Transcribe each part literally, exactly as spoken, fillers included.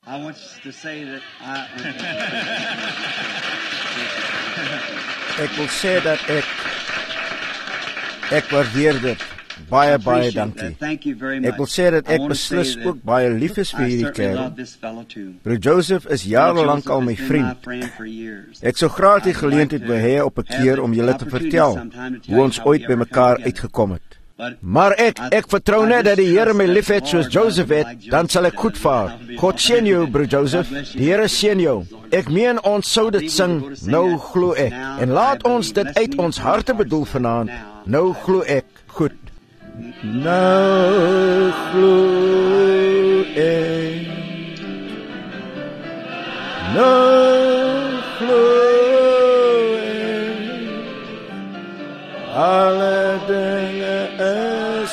I want to say that I... Ek wil sê dat ek ek waardeer dit. Baie, baie dankie. Ek wil sê dat ek beslis ook baie lief is vir hierdie kerel. Broer Joseph is jarelang al my vriend. Ek sou graag die geleentheid wil hê op 'n keer om julle te vertel hoe ons ooit by mekaar uitgekom het. Maar ek, ek vertrou net dat die Here my lief het soos Joseph het, dan sal ek goed vaar. God seën jou, broer Joseph. Die Here seën jou. Ek meen ons sou dit sing, nou glo ek. En laat ons dit uit ons harte bedoel vanaand. Nou glo ek. Goed. Nou glo ek. Nou glo ek. Alle dinge is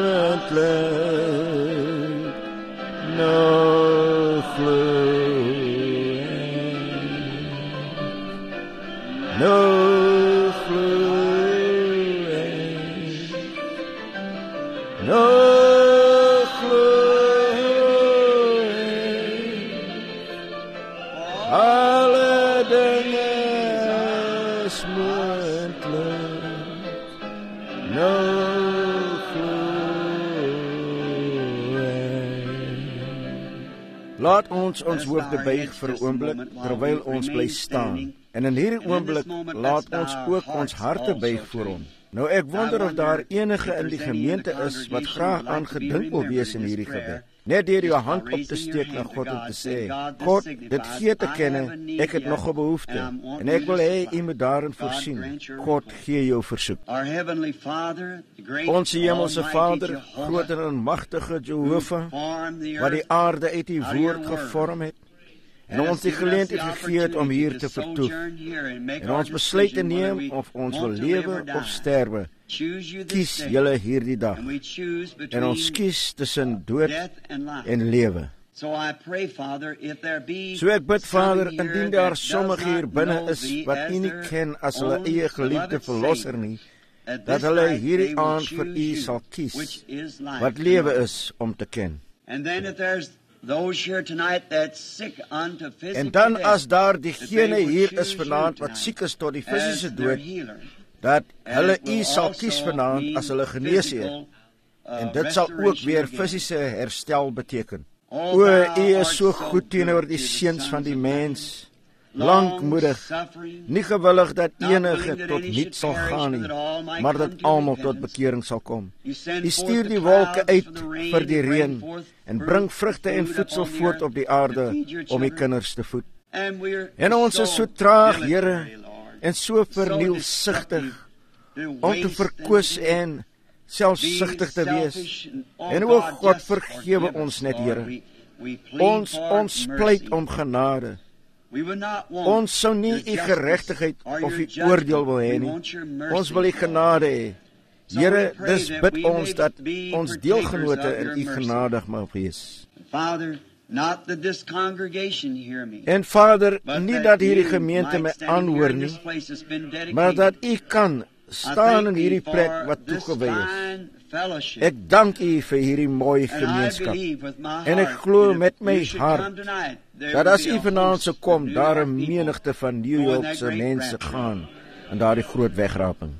moontlik. Nou glo ek. Nou Laat ons ons hoofde buig vir 'n oomblik terwyl ons bly staan. En in hierdie oomblik laat ons ook ons harte buig voor hom. Nou ek wonder of daar enige in die gemeente is wat graag aan gedink wil wees in hierdie gebed. Net deur jou hand op te steek na God en te sê, God, dit gee te kenne, ek het nog 'n behoefte en ek wil hê U moet daarin voorsien. God, gee jou versoek. Ons hemelse Vader, groot en magtige Jehovah, wat die aarde uit U woord gevorm het en ons die geleentheid gegee het om hier te vertoef. En ons besluit te neem of ons wil lewe of sterwe. Kies julle hierdie dag. En ons kies tussen dood en lewe. So ek bid, Vader, indien daar sommige hier binne is wat U nie ken as hulle eie geliefde verlosser nie, dat hulle hierdie aand vir U sal kies, wat lewe is om te ken. En dan as daar diegene hier is vanaand wat siek is tot die fisiese dood, dat hulle U sal kies vanaand as hulle genees het, en dit sal ook weer fisiese herstel beteken. O, U is so goed teenoor die seuns van die mens, lankmoedig, nie gewillig dat enige tot niet sal gaan nie, maar dat almal tot bekering sal kom. U stuur die wolke uit vir die reën en bring vrugte en voedsel voort op die aarde om U kinders te voed. En ons is so traag, Here, en so vernielsigtig om te verkoos en selfsugtig te wees. En o God, vergewe ons net, Here. Ons ons pleit om genade. Ons sou nie U geregtigheid of U oordeel wil hê nie. Ons wil U genade hê. Here, dis bid ons dat ons deelgenote in U genadig mag wees. En Vader, nie dat hierdie gemeente my aanhoor nie, maar dat U kan staan in hierdie plek wat toegewy is. Ek dank U vir hierdie mooi gemeenskap. En ek glo met my hart dat as U vanaand sou kom, daar 'n menigte van New Yorkse mense gaan in daardie groot wegraping.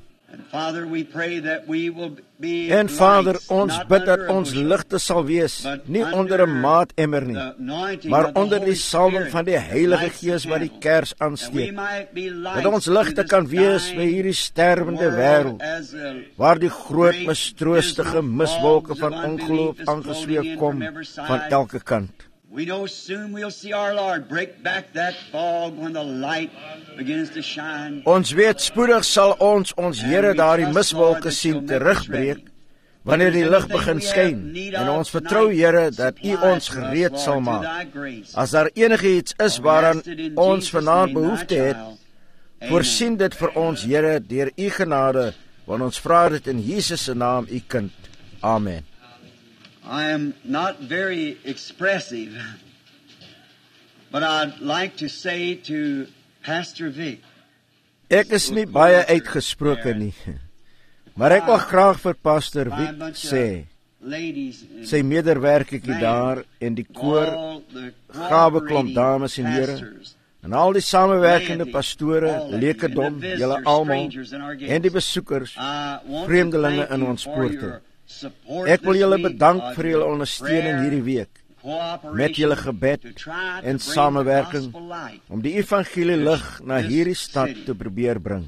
En Vader, ons bid dat ons ligte sal wees, nie onder 'n maatemmer nie, maar onder die salwing van die Heilige Gees wat die kers aansteek. Dat ons ligte kan wees by hierdie sterwende wêreld, waar die groot mistroostige miswolke van ongeloof aangesweep kom van elke kant. We know soon we'll see our Lord break back that fog when the light begins to shine. Ons weet spoedig sal ons ons Here daardie miswolke sien terugbreek wanneer die lig begin skyn, en ons vertrou, Here, dat U ons gereed sal maak. As daar enigiets is waaraan ons vanaand behoefte het, voorsien dit vir ons, Here, deur U genade, want ons vra dit in Jesus se naam, U kind. Amen. I am not very expressive, but I'd like to say to Pastor Vic. Ek is nie baie uitgesproke nie, maar ek wil graag vir Pastor Vic sê, sy medewerkertjie daar en die koor, gawe klomp dames en here, en al die samewerkende pastore, lekerdom, julle almal, en die besoekers, vreemdelinge in ons poorte. Ek wil julle bedank vir julle ondersteuning hierdie week, met julle gebed en samewerking, om die evangelie lig na hierdie stad te probeer bring.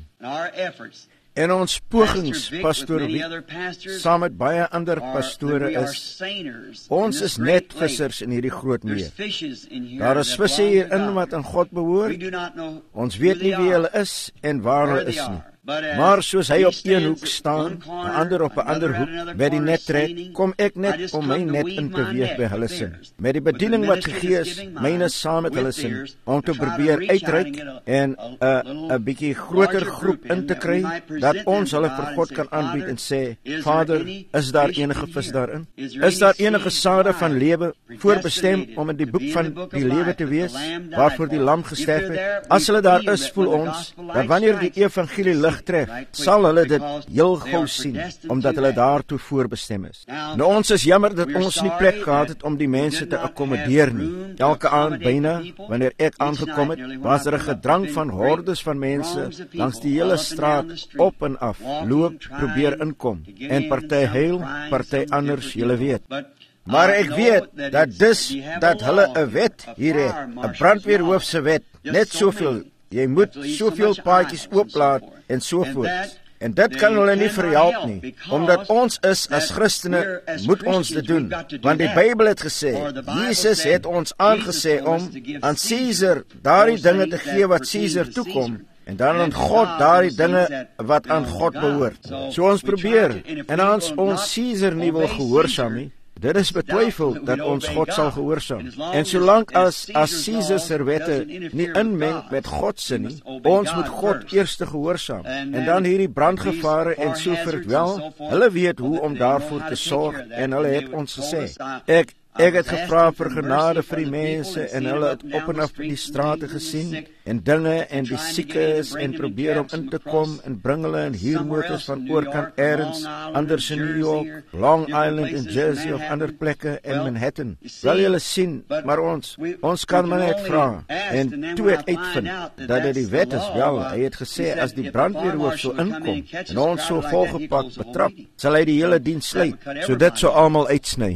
En ons pogings, pastoor Wiek, saam met baie ander pastore is, ons is net vissers in hierdie groot meer. Daar is visse hierin wat aan God behoort. Ons weet nie wie hulle is en waar hulle is nie. Maar soos hy op een hoek staan, 'n ander op 'n ander hoek, by die net trek, kom ek net om my net in te weeg by hulle sin. Met die bediening wat gegee is, myne saam met hulle sin, om te probeer uitreik en 'n 'n bietjie groter groep in te kry, dat ons hulle vir God kan aanbied en sê, Vader, is daar enige vis daarin? Is daar enige sade van lewe voorbestem om in die boek van die lewe te wees, waarvoor die lam gesterf het? As hulle daar is, voel ons, dat wanneer die evangelie lig tref, sal hulle dit heel gou sien, omdat hulle daartoe voorbestem is. Nou ons is jammer dat ons nie plek gehad het om die mense te akkommodeer nie. Elke aand byna, wanneer ek aangekom het, was er 'n gedrang van hordes van mense langs die hele straat op en af, loop, probeer inkom, en party heel, party anders, julle weet. Maar ek weet, dat dis, dat hulle 'n wet hier het, 'n brandweerhoof se wet, net soveel, jy moet soveel paadjies ooplaat, en sovoorts. En dit kan hulle nie verhelp nie, omdat ons is as Christene, moet ons dit doen. Want die Bybel het gesê, Jesus het ons aangesê om aan Caesar daardie dinge te gee wat Caesar toekom, en dan aan God daardie dinge wat aan God behoort. So ons probeer, en as ons Caesar nie wil gehoorsaam nie, dit is betwyfel dat ons God sal gehoorsaam. En solank as, as Caesar se wette nie inmeng met God se nie, ons moet God eers te gehoorsaam. En dan hierdie brandgevare en so voort wel, hulle weet hoe om daarvoor te sorg, en hulle het ons gesê. Ek Ek het gevra vir genade vir die mense, en hulle het op en af die strate gesien, en dinge, en die siekes, en probeer om in te kom, en bring hulle in huurmotors van oorkant ergens, anders in New York, Long Island en Jersey of ander plekke in Manhattan. Wel julle sien, maar ons, ons kan maar net vra, en toe ek uitvind, dat dit die wet is wel, hy het gesê, as die brandweerhoof so inkom, en ons so volgepakt betrap, sal hy die hele diens sluit, so dit so almal uitsny.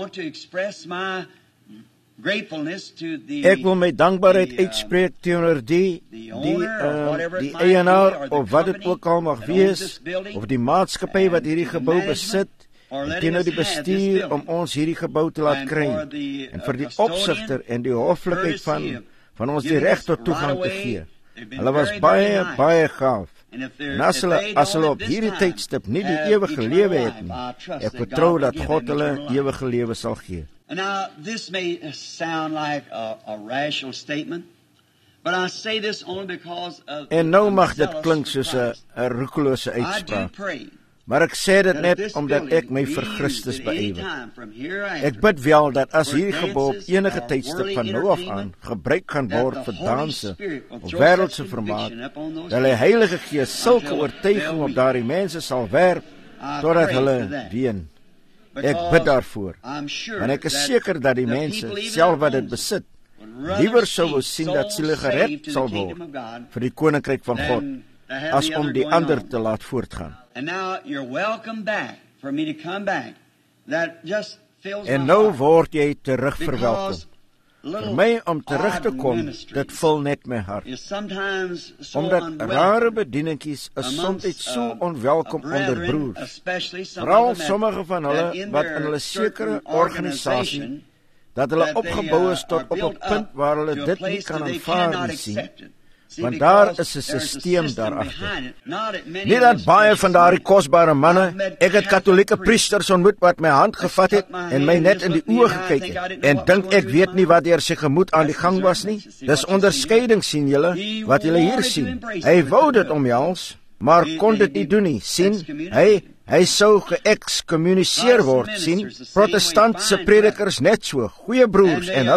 Ek wil my dankbaarheid uitspreek teenoor die, die, uh, die eienaar, of wat dit ook al mag wees, of die maatskappy wat hierdie gebou besit, en teenoor die bestuur om ons hierdie gebou te laat kry, en vir die opsigter en die hoflikheid van, van ons die reg tot toegang te gee. Hulle was baie, baie gaaf. En as hulle, as hulle op hierdie tydstip nie die ewige lewe het nie, ek vertrou dat God hulle ewige lewe sal gee. Now, this may sound like a, a rational statement, but I say this only because of... En nou mag dit klink soos 'n 'n roekelose uitspraak. Maar ek sê dit net omdat ek my vir Christus beywer. Ek bid wel dat as hierdie gebou op enige tydstip van nou af aan gebruik kan word vir danse of wêreldse vermaak, dat die Heilige Gees sulke oortuiging op daardie mense sal werp totdat hulle ween. Ek bid daarvoor, want ek is seker dat die mense, self wat dit besit, liewer sou wou sien dat siele gered sal word vir die koninkryk van God, as om die ander te laat voortgaan. En nou word jy terug verwelkom. Vir my om terug te kom, dit vul net my hart. Omdat rare bedieningkies is soms so onwelkom onder broers. Vooral sommige van hulle wat in hulle sekere organisasie, dat hulle opgebou is tot op 'n punt waar hulle dit nie kan aanvaar nie sien. Want daar is 'n sisteem daarachter. Nie dat baie van daardie kosbare manne, ek het katholieke priesters ontmoet wat my hand gevat het en my net in die oë gekyk het, en dink ek weet nie wat deur sy gemoed aan die gang was nie. Dis onderskeiding, sien julle, wat julle hier sien. Hy wou dit omhels, maar kon dit nie doen nie, sien. Hy, hy sou geëxcommuniseer word, sien. Protestantse predikers net so, goeie broers, en hulle,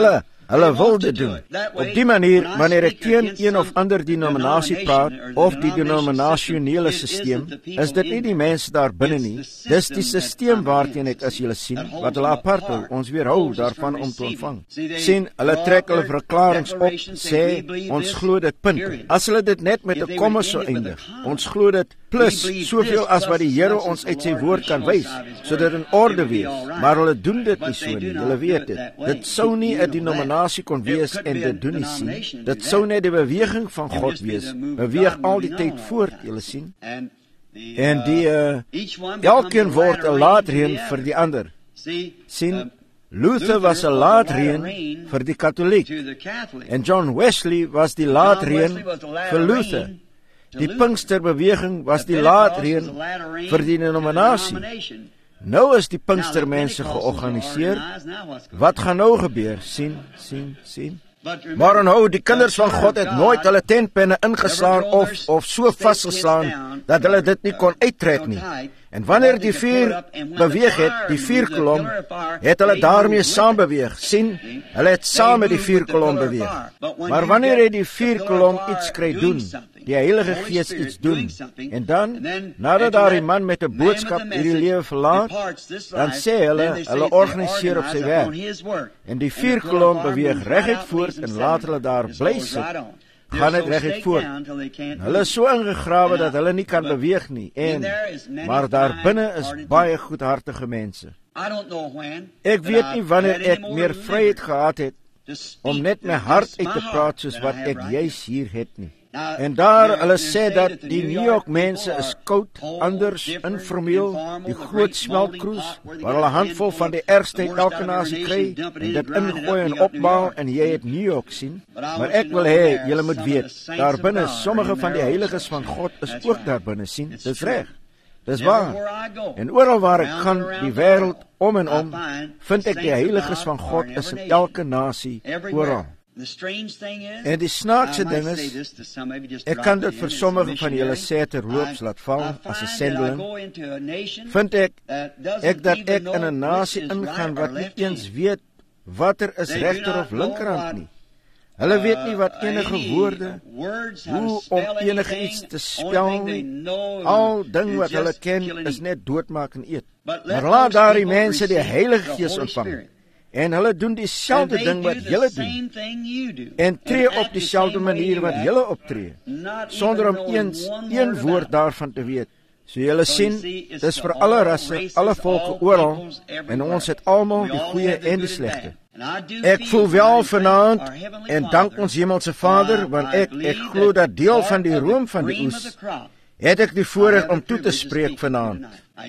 Hulle wil dit doen. Op die manier, wanneer ek teen een of ander denominasie praat, of die denominasionele sisteem, is dit nie die mense daar binne nie, dis die sisteem waarteen ek as julle sien, wat hulle apart hou, ons weerhou daarvan om te ontvang. Sien, hulle trek hulle verklarings op, sê, ons glo dit punt. As hulle dit net met 'n komma sou eindig, ons glo dit plus soveel as wat die Here ons uit sy woord kan wys, sodat in orde wees. Maar hulle doen dit nie so nie, julle weet dit. Dit sou nie 'n denominasie kon wees en dit doen nie sien. Dit sou net die beweging van God wees. Beweeg al die tyd voort, julle sien. En die, uh, elkeen word 'n laadreën vir die ander. Sien, Luther was 'n laadreën vir die Katoliek. En John Wesley was die laadreën vir Luther. Die Pinksterbeweging was die laadreën vir die denominasie. Nou is die Pinkstermense georganiseer. Wat gaan nou gebeur? Sien, sien, sien. Maar onthou, die kinders van God het nooit hulle tentpenne ingeslaan of, of so vasgeslaan, dat hulle dit nie kon uittrek nie. En wanneer die vuur beweeg het, die vuurkolom, het hulle daarmee saam beweeg. Sien, hulle het saam met die vuurkolom beweeg. Maar wanneer hy die vuurkolom iets kry doen, die Heilige Gees iets doen, en dan, nadat daar die man met 'n boodskap hierdie lewe verlaat, dan sê hulle, hulle organiseer op sy werk. En die vuurkolom beweeg reguit voort en laat hulle daar bly sit. Gaan dit reguit voort. Hulle is so ingegrawe dat hulle nie kan beweeg nie. En, maar daar binne is baie goedhartige mense. Ek weet nie wanneer ek meer vryheid gehad het om net my hart uit te praat soos wat ek juis hier het nie. En daar, hulle sê dat die New York mense is koud, anders, informeel, die groot smeltkroes, waar hulle handvol van die ergste uit elke nasie kry, en dit ingooi en opbouw, en jy het New York sien. Maar ek wil hê, julle moet weet, daar binne, sommige van die heiliges van God is ook daar binne sien, dis reg, dis waar. En oral waar ek gaan, die wêreld om en om, vind ek die heiliges van God is in elke nasie, oral. En die snaakse ding is, ek kan dit vir sommige van julle sê terloops laat val as 'n sendeling, vind ek, ek dat ek in 'n nasie ingaan wat nie eens weet wat er is regter of linkerhand nie. Hulle weet nie wat enige woorde, hoe om enige iets te spel nie. Al ding wat hulle ken is net doodmaak en eet. Maar laat daar die mense die Heilige Gees ontvang. En hulle doen dieselfde ding wat julle doen, en tree op dieselfde manier wat julle optree, sonder om eens een woord daarvan te weet. So julle sien, dis vir alle rasse, alle volke oral, en ons het almal die goeie en die slegte. Ek voel wel vanaand, en dank ons Hemelse Vader, want ek, ek glo dat deel van die room van die oes, het ek die voorreg om toe te spreek vanaand.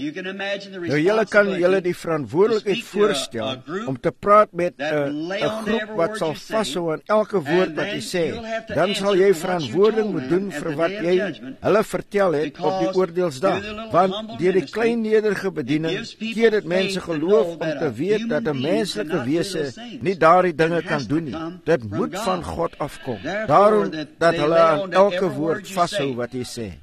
Nou julle kan julle die verantwoordelikheid voorstel om te praat met 'n groep wat sal vashou aan elke woord wat jy sê. Dan sal jy verantwoording moet doen vir wat jy hulle vertel het op die oordeelsdag. Want deur die klein nederige bediening gee dit mense geloof om te weet dat 'n menslike wese nie daardie dinge kan doen nie. Dit moet van God afkom. Daarom dat hulle aan elke woord vashou wat jy sê.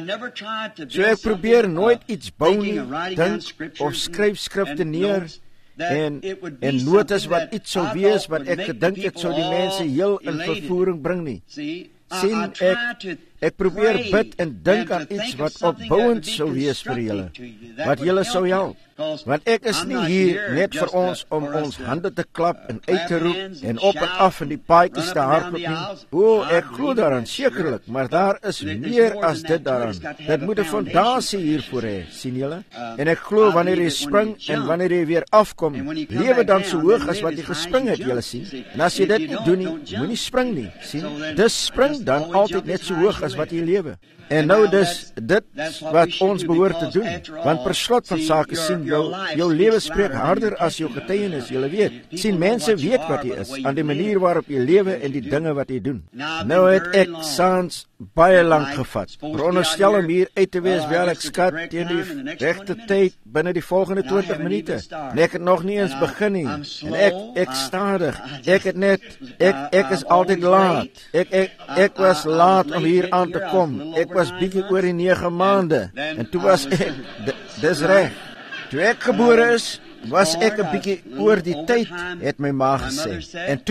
So ek probeer nooit iets bou nie, dink of skryf skrifte neer en, en notas wat iets sou wees wat ek gedink het sou die mense heel in vervoering bring nie. Sien, ek, ek probeer bid en dink aan iets wat opbouend sou wees vir julle, wat julle sou help. Want ek is nie hier net vir ons om ons hande te klap en uit te roep en op en af in die paadjies te hardloop nie. O, ek glo daaraan, sekerlik, maar daar is meer as dit daaraan. Dit moet 'n fondasie hiervoor hê, sien julle? En ek glo wanneer jy spring en wanneer jy weer afkom, lewe dan so hoog as wat jy gespring het, julle sien. En as jy dit nie doen nie, moenie spring nie, sien? Dis spring dan altyd net so hoog as wat jy lewe. En nou dis dit wat ons behoort te doen, want per slot van sake sien jou, jou lewe spreek harder as jou getuienis, julle weet. Sien, mense weet wat jy is, aan die manier waarop jy lewe en die dinge wat jy doen. Nou het ek saans baie lank gevat, veronderstel om hier uit te wees, wel ek skat teen die regte tyd binne die volgende twintig minute, en ek het nog nie eens begin nie, en ek, ek stadig, ek het net, ek, ek is altyd laat, ek, ek, ek was laat om hier aan te kom, ek was bietjie oor die nege maande, en toe was ek, dis reg, toe ek gebore is, was ek 'n bietjie oor die tyd, het my ma gesê, en toe,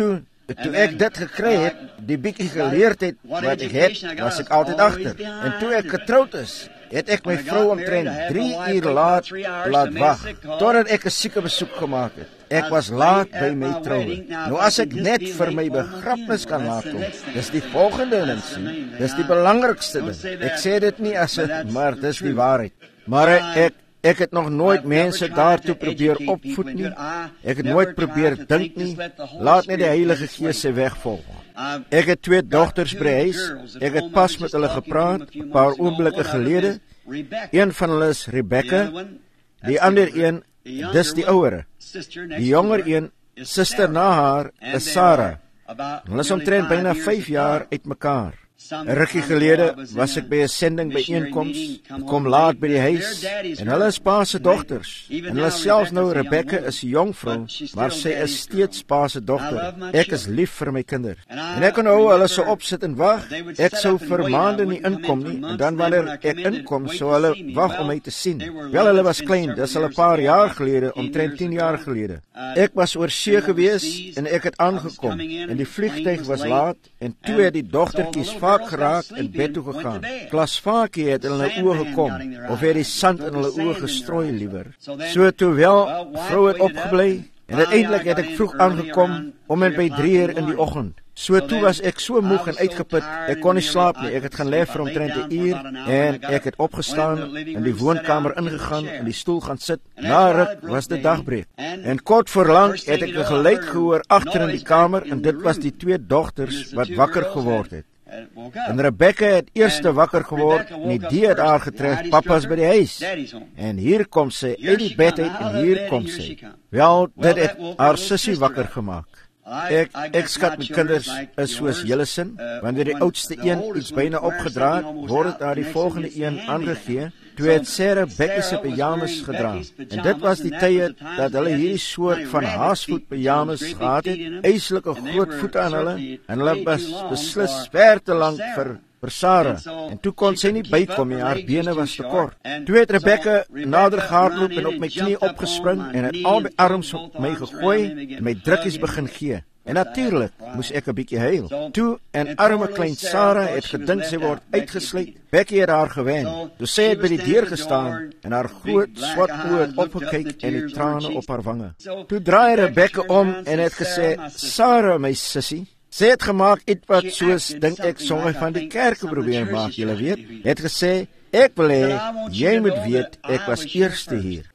toe ek dit gekry het, die bietjie geleerdheid wat ek het, was ek altyd agter. En toe ek getroud is, het ek my vrou omtrent drie uur laat laat wag, totdat ek 'n sieke besoek gemaak het. Ek was laat by my troue. Nou as ek net vir my begrafnis kan laat kom, dis die volgende ding sien. Dis die belangrikste ding. Ek sê dit nie as 'n, maar dis die waarheid. Maar ek Ek het nog nooit mense daartoe probeer opvoed nie. Ek het nooit probeer dink nie. Laat net die Heilige Gees sy weg volg. Ek het twee dogters by huis. Ek het pas met hulle gepraat, 'n paar oomblikke gelede. Een van hulle is Rebecca, die ander een, dis die ouere. Die jonger een, suster na haar, is Sarah. Hulle is omtrent byna vyf jaar uit mekaar. 'n Rukkie gelede was ek by 'n sending byeenkoms, kom laat by die huis, en hulle is pa se dogters. En hulle selfs nou, Rebecca is 'n jong vrou, maar sy is steeds pa se dogter. Ek is lief vir my kinders. En ek onthou hulle sou opsit en wag. Ek sou vir maande nie inkom nie, en dan wanneer ek inkom, sou hulle wag om my te sien. Wel, hulle was klein, dis al 'n paar jaar gelede, omtrent tien jaar gelede. Ek was oor see gewees, en ek het aangekom, en die vliegtuig was laat, en toe het die dogtertjies vaak geraak en bed toe gegaan. Klasvaakie het in hulle oë gekom, of het die sand in hulle oë gestrooi liewer. So toe wel, vrou het opgebly, en uiteindelik het ek vroeg aangekom, om en by drie uur in die oggend. So toe was ek so moeg en uitgeput, ek kon nie slaap nie. Ek het gaan lê vir omtrent 'n uur, en ek het opgestaan, in die woonkamer ingegaan, in die stoel gaan sit. Na ruk was dit dagbreek. En kort voorlank het ek 'n geluid gehoor agter in die kamer, en dit was die twee dogters wat wakker geword het. En Rebecca het eerste wakker geword, en die het haar getref, papa's by die huis. En hier kom sy, uit die bed uit, en hier kom sy. Wel, dit het haar sussie wakker gemaak. Ek, ek skat my kinders is soos julle sin, wanneer die oudste een iets byna opgedra het, word het haar die volgende een aangegee. Toe het Sarah Rebecca se pyjamas gedra. En dit was die tye dat hulle hierdie soort van haasvoet pyjamas gehad het, eislike groot voete aan hulle, en hulle was beslis ver te lank vir vir Sarah, en toe kon sy nie bykom nie, haar bene was te kort. Toe het Rebecca nader gehardloop en op my knie opgespring, en het al my arms op my gegooi, en my drukkies begin gee. En natuurlik moes ek 'n bietjie huil. Toe, en arme klein Sarah het gedink sy word uitgesluit. Becky het haar gewen. Toe sy het by die deur gestaan, en haar groot swart oë het opgekyk, en die trane op haar wange. Toe draai Rebecca om, en het gesê, Sarah, my sussie, sy het gemaak iets wat soos, dink ek, sommige van die kerke probeer maak, julle weet. Het gesê, ek wil hê, jy moet weet, ek was eerste hier.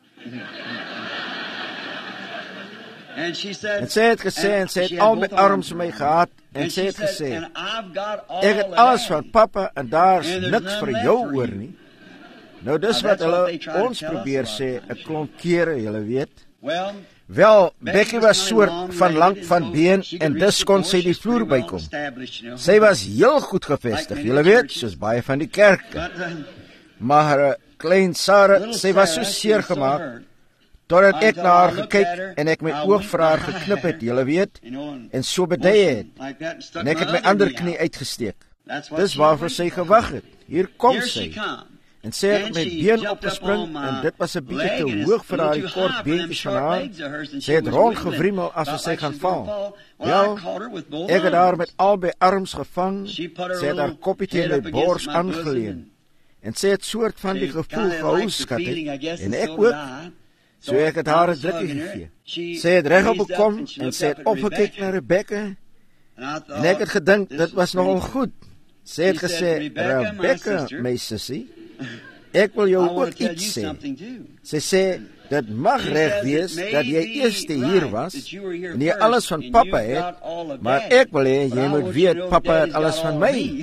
En sy het gesê, en sy het al my arms om my gehad, en sy het gesê, ek het alles van papa, en daar is niks vir jou oor nie. Nou dis wat hulle ons probeer sê, 'n klomp kere, julle weet. Wel, Becky was soort van lank van been, en dus kon sy die vloer bykom. Sy was heel goed gevestig, julle weet, soos baie van die kerke. Maar klein Sarah, sy was so seer gemaak, totdat ek na haar gekyk, en ek my oog vir haar geknip het, julle weet, en so bedei het, en ek het my ander knie uitgesteek. Dis waarvoor sy gewag het. Hier kom sy. En sy het my been opgespring, en dit was 'n bietjie te hoog vir haar die kort beentjies van haar. Sy het rondgewriemel asof sy gaan val. Wel, ek het haar met albei arms gevang, sy het haar koppie teen my bors aangeleun, en sy het soort van die gevoel gehou, skatte, en ek ook. So ek het haar 'n drukkie gegee. Sy het regop gekom, en sy het opgekyk na Rebecca, en ek het gedink, dit was nogal goed. Sy het gesê, Rebecca, my sussie, ek wil jou ook iets sê. Sy sê, dit mag reg wees, dat jy eerste hier was, en jy alles van papa het, maar ek wil hê, jy moet weet, papa het alles van my.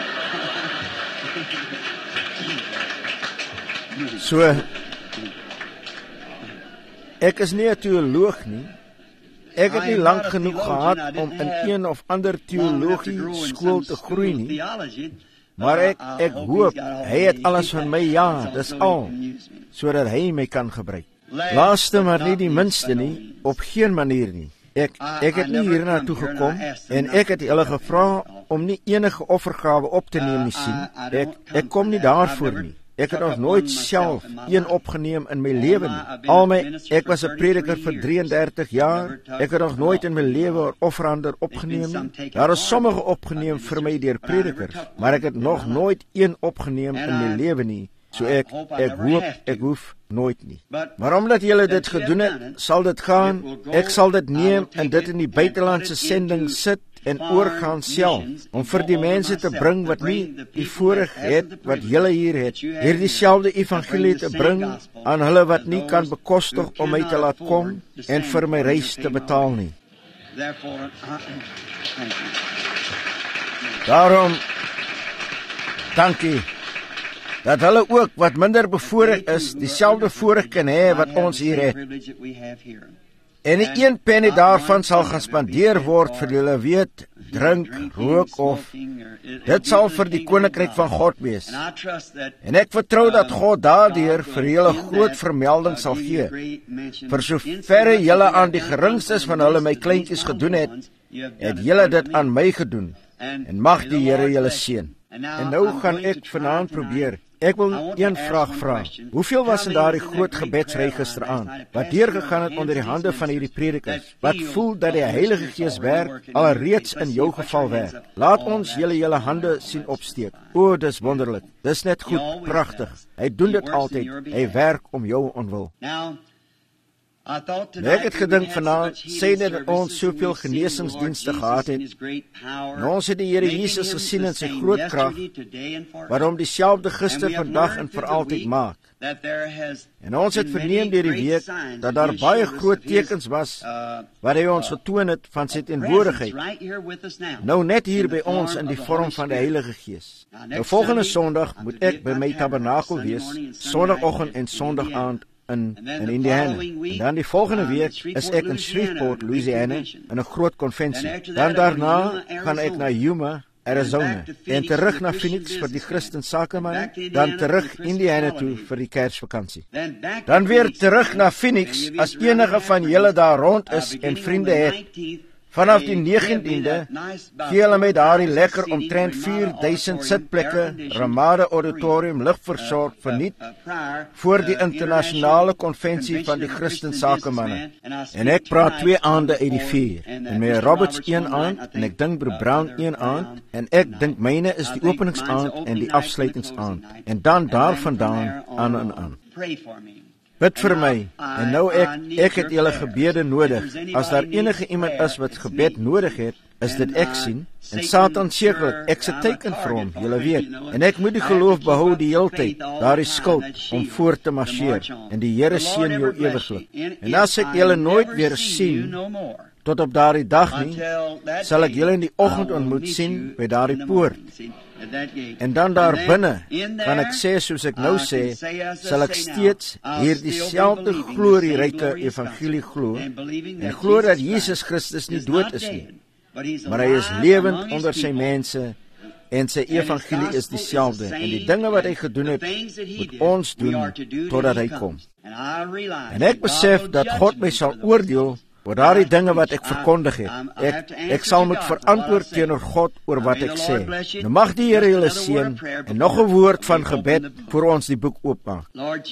So, ek is nie 'n teoloog nie. Ek het nie lank genoeg gehad om in een of ander teologie skool te groei nie. Maar ek, ek hoop, hy het alles van my, ja, dis al, sodat hy my kan gebruik. Laaste, maar nie die minste nie, op geen manier nie. Ek, ek het nie hier naartoe gekom, en ek het hulle gevra om nie enige offergawe op te neem nie sien. Ek, ek kom nie daarvoor nie. Ek het nog nooit self een opgeneem in my lewe nie. Al my, ek was 'n prediker vir drieëndertig jaar. Ek het nog nooit in my lewe 'n offerhander opgeneem nie. Daar is sommige opgeneem vir my deur predikers, maar ek het nog nooit een opgeneem in my lewe nie. So ek, ek hoop, ek hoef nooit nie. Maar omdat julle dit gedoen het, sal dit gaan, ek sal dit neem en dit in die buitelandse sending sit en oorgaan self, om vir die mense te bring wat nie die voorreg het wat julle hier het, hier dieselfde evangelie te bring aan hulle wat nie kan bekostig om my te laat kom en vir my reis te betaal nie. Daarom, dankie, dat hulle ook wat minder bevoorreg is, dieselfde voorreg kan hê wat ons hier het. En nie een penny daarvan sal gaan spandeer word vir julle weet, drink, rook of, dit sal vir die koninkryk van God wees. En ek vertrou dat God daardeur vir julle groot vermelding sal gee. Vir soverre julle aan die geringstes van hulle my kleintjies gedoen het, het julle dit aan my gedoen, en mag die Here julle seën. En nou gaan ek vanaand probeer. Ek wil een vraag vra. Hoeveel was in daardie groot gebedsry gisteraand, wat deurgegaan het onder die hande van hierdie predikers, wat voel dat die Heilige Gees werk, alreeds in jou geval werk? Laat ons julle julle hande sien opsteek. O, dis wonderlik. Dis net goed, pragtig. Hy doen dit altyd. Hy werk om jou onwil. Ek het gedink vanaand, sê net dat ons soveel genesingsdienste gehad het, en ons het die Here Jesus gesien in sy groot krag, wat hom dieselfde gister, vandag en vir altyd maak. En ons het verneem deur die week, dat daar baie groot tekens was, wat hy ons getoon het van sy teenwoordigheid, nou net hier by ons in die vorm van die Heilige Gees. Nou volgende Sondag moet ek by my tabernakel wees, Sondagoggend en Sondagaand, in, in Indiana. En dan die volgende week is ek in Shreveport, Louisiana, in 'n groot konvensie. Dan daarna gaan ek na Yuma, Arizona, en terug na Phoenix vir die Christen sakemanne, dan terug Indiana toe vir die Kersvakansie. Dan weer terug na Phoenix, as enige van julle daar rond is en vriende het. Vanaf die negentiende gee hulle my daar die lekker omtrent vier duisend sitplekke Ramada Auditorium ligversorg verniet voor die internasionale konvensie van die Christen sakemanne. En ek praat twee aande uit die vier. En my Roberts een aand en ek dink Broer Brown een aand en ek dink myne is die openingsaand en die afsluitingsaand. En dan daarvandaan aan en aan. Bid vir my, en nou ek, ek het julle gebede nodig. As daar enige iemand is wat gebed nodig het, is dit ek sien, en Satan sekerlik, ek se teken vir hom, julle weet, en ek moet die geloof behou die heeltyd, daar is skuld, om voort te marcheer, en die Here seën jou ewiglik. En as ek julle nooit weer sien, tot op daardie dag nie, sal ek julle in die oggend ontmoet sien, by daardie poort. En dan daar binne, kan ek sê soos ek nou sê, sal ek steeds hier dieselfde glorieryke evangelie glo, en glo dat Jesus Christus nie dood is nie, maar hy is lewend onder sy mense, en sy evangelie is dieselfde, en die dinge wat hy gedoen het, moet ons doen, totdat hy kom. En ek besef dat God my sal oordeel, oor daardie dinge wat ek verkondig het. Ek, ek sal moet verantwoord teenoor God oor wat ek sê. Nou mag die Here julle seën, en nog 'n woord van gebed voor ons die boek oopmaak.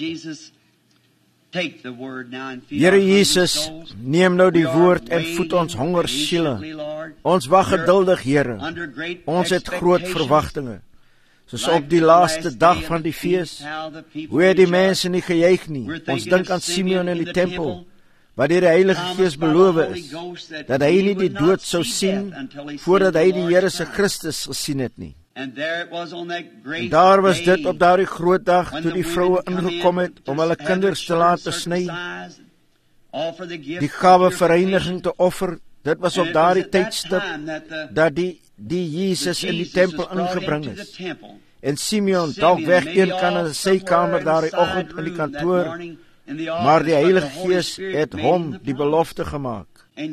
Here Jesus, neem nou die woord en voed ons honger siele. Ons wag geduldig, Here. Ons het groot verwagtinge. Soos op die laaste dag van die fees, hoe het die mense nie gejuig nie. Ons dink aan Simeon in die tempel, wat die Heilige Gees beloof is, dat hy nie die dood sou sien, voordat hy die Here se Christus gesien het nie. En daar was dit op daardie groot dag, toe die vroue ingekom het, om hulle kinders te laat besny, die gawe vereiniging te offer. Dit was op daardie tydstip, dat die, die Jesus in die tempel ingebring is. En Simeon, dalk weg een kan in sy kamer daardie oggend in die kantoor, maar die Heilige Gees het hom die belofte gemaak.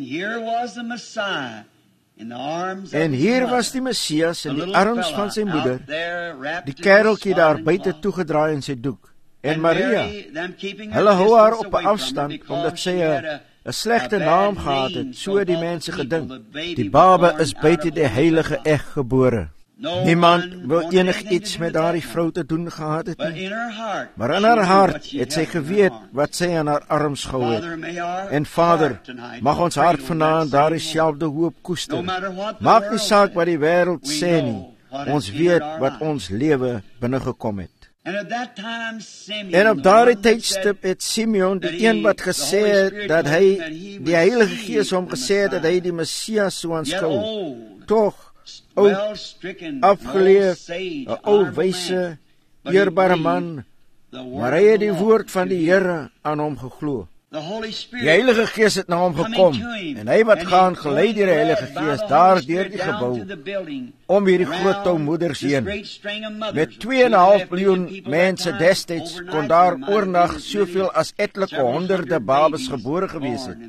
En hier was die Messias in die arms van sy moeder, die kereltjie daar buite toegedraai in sy doek. En Maria, hulle hou haar op 'n afstand, omdat sy 'n 'n slegte naam gehad het, so die mense gedink. Die baba is buite die heilige eg gebore. Niemand wil enig iets met daardie vrou te doen gehad het nie. Maar in haar hart het sy geweet wat sy aan haar arms gehou het. En Vader, mag ons hart vanaand daardie selfde hoop koester. Maak nie saak wat die wêreld sê nie. Ons weet wat ons lewe binnegekom het. En op daardie tydstip het Simeon, die een wat gesê het dat hy, die Heilige Gees hom gesê het dat hy die Messias sou aanskou, tog oud, afgeleef, 'n ou wyse, eerbare man, maar hy het die woord van die Here aan hom geglo. Die Heilige Gees het na hom gekom, en hy wat gaan gelei deur die Heilige Gees daar deur die gebou, om hierdie groot toumoeders heen. Met twee en 'n half miljoen mense destyds kon daar oornag soveel as etlike honderde babes gebore gewees het.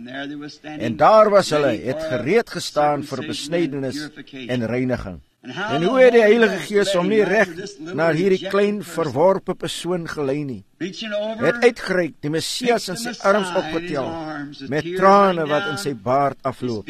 En daar was hulle, het gereed gestaan vir besnydenis en reiniging. En hoe het die Heilige Gees hom nie reg na hierdie klein verworpe persoon gelei nie? Het uitgereik, die Messias in sy arms opgetel, met trane wat in sy baard afloop.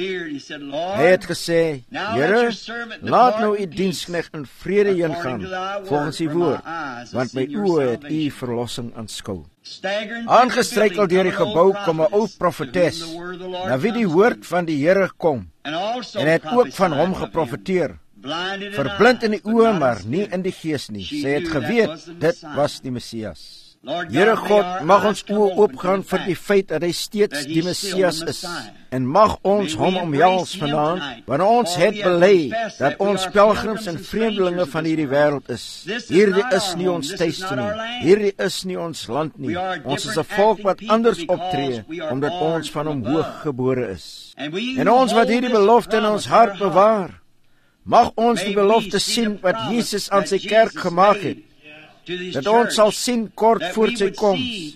Hy het gesê, Here, laat nou u diensknegt in vrede heen gaan, volgens u woord, want my oë het u verlossing aanskou. Aangestruikel deur die gebou kom 'n ou profetes, na wie die woord van die Here kom, en het ook van hom geprofeteer. Verblind in die oë, maar nie in die gees nie. Sy het geweet, dit was die Messias. Here God, mag ons oë oopgaan vir die feit dat hy steeds die Messias is, en mag ons hom omhels vanaand, want ons het bely dat ons pelgrims en vreemdelinge van hierdie wêreld is. Hierdie is nie ons tuiste nie, hierdie is nie ons land nie. Ons is 'n volk wat anders optree, omdat ons van hom hoog gebore is. En ons wat hierdie belofte in ons hart bewaar, mag ons die belofte sien wat Jesus aan sy kerk gemaak het, dat ons sal sien kort voor sy koms,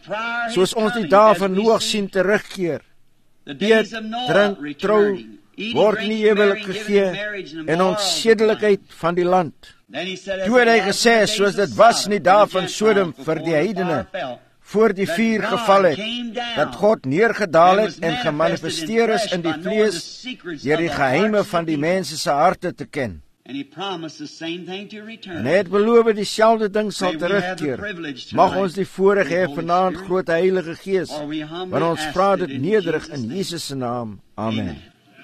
soos ons die dae van Noag sien terugkeer. Eet, drink, trou, word nie ewig gegee, en ons sedelikheid van die land. Toe het hy gesê, soos dit was in die dae van Sodom vir die heidene, voor die vuur geval het, dat God neergedaal het en gemanifesteer is in die vlees, deur die geheime van die mense se harte te ken. En hy het beloof dieselfde ding sal terugkeer. Mag ons die voorreg hê vanaand, groot Heilige Gees, want ons vra dit nederig in Jesus se naam. Amen.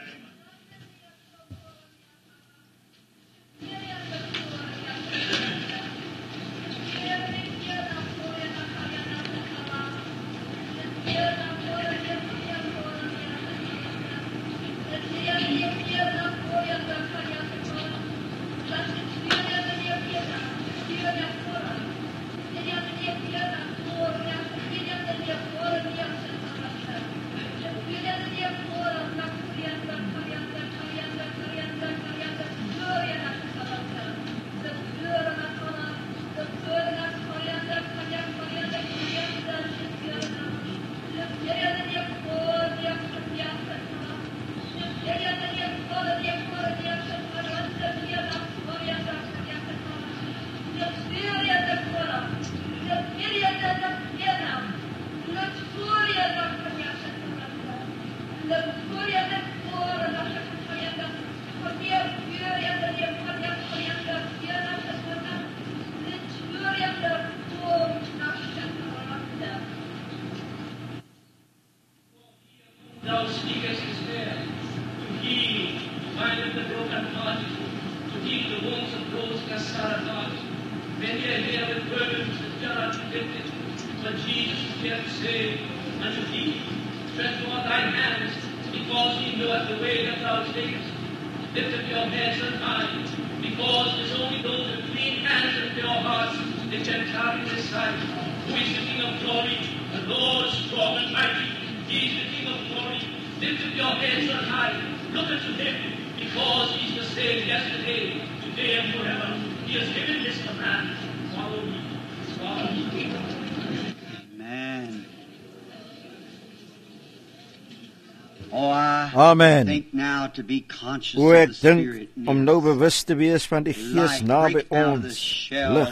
Amen. O, ek dink om nou bewus te wees van die Gees naby ons lig.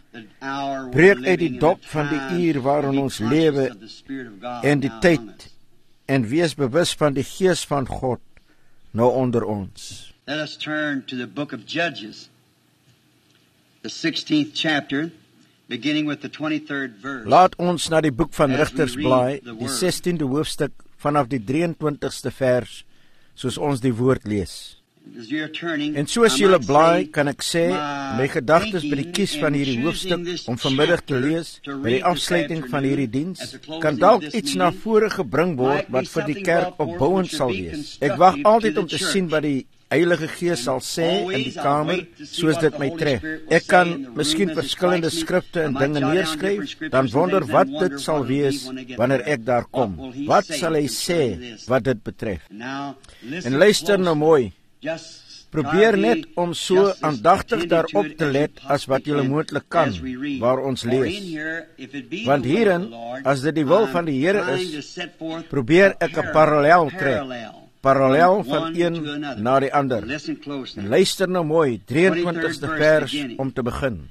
Breek uit die dop van die uur waarin ons lewe en die tyd, en wees bewus van die Gees van God nou onder ons. Let us turn to the book of Judges, the sixteenth chapter, beginning with the twenty-third verse. Laat ons na die boek van Rigters blaai, die sestiende hoofstuk vanaf die drieëntwintigste vers, soos ons die woord lees. En soos julle blaai, kan ek sê, my gedagtes by die kies van hierdie hoofstuk om vanmiddag te lees, by die afsluiting van hierdie diens, kan dalk iets na vore gebring word wat vir die kerk opbouend sal wees. Ek wag altyd om te sien wat die Heilige Gees sal sê in die kamer, soos dit my tref. Ek kan miskien verskillende skrifte en dinge neerskryf, dan wonder wat dit sal wees wanneer ek daar kom. Wat sal hy sê wat dit betref? En luister nou mooi, probeer net om so aandagtig daarop te let as wat julle moontlik kan, waar ons lees. Want hierin, as dit die wil van die Here is, probeer ek 'n parallel trek. Parallel van een na die ander. En luister nou mooi, drieëntwintigste vers om te begin.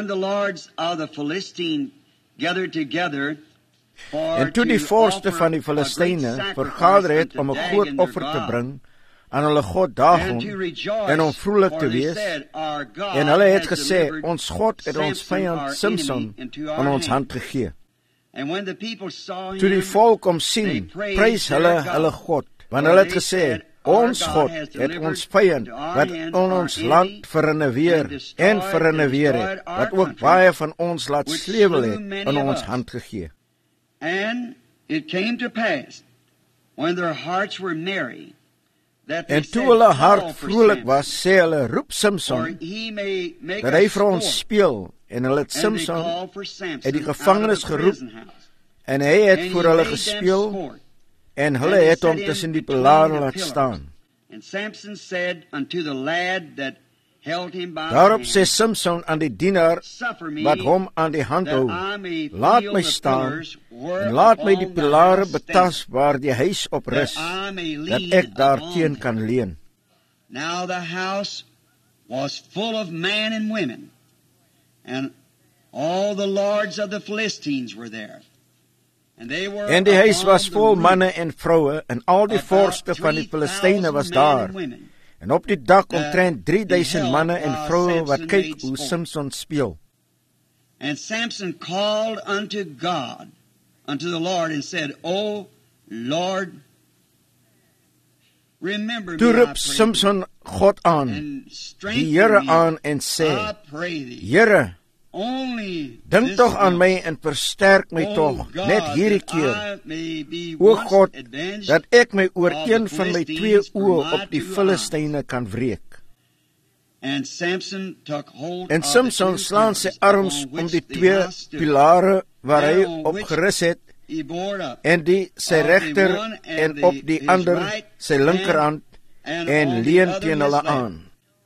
En toe die voorste van die Filistyne vergader het om 'n groot offer te bring aan hulle God Dagon en om vrolik te wees, en hulle het gesê, ons God het ons vyand Samson in ons hand gegee. Toe die volk hom sien, prys hulle hulle God, want hulle het gesê, ons God het ons vyand wat in ons land verrenneweer en verrenneweer het, wat ook baie van ons laat slewel het, in ons hand gegee. And it came to pass, when their hearts were merry, en toe hulle hart vrolik was, sê hulle, roep Samson, dat hy vir ons speel, en hulle het Samson uit die gevangenis geroep, en hy het voor hulle gespeel, en hulle het hom tussen die pilare laat staan. Daarop sê Samson aan die dienaar wat hom aan die hand hou, laat my staan, en laat my die pilare betas waar die huis op rus, dat ek daarteen kan leun. Now the house was full of men and women, and all the lords of the Philistines were there. En die huis was vol manne en vroue, en al die vorste van die Filistyne was daar. En op die dak omtrent drie duisend manne en vroue wat kyk hoe Samson speel. And Samson called unto God, unto the Lord, and said, O Lord, remember me, Toe roep Samson God aan, die Here aan, en sê, Here, dink tog aan my en versterk my tog, net hierdie keer, o God, dat ek my oor een van my twee oë op die Filistyne kan wreek. En Samson slaan sy arms om die twee pilare waar hy op gerus het, en die sy regter en op die ander sy linkerhand, en leun teen hulle aan.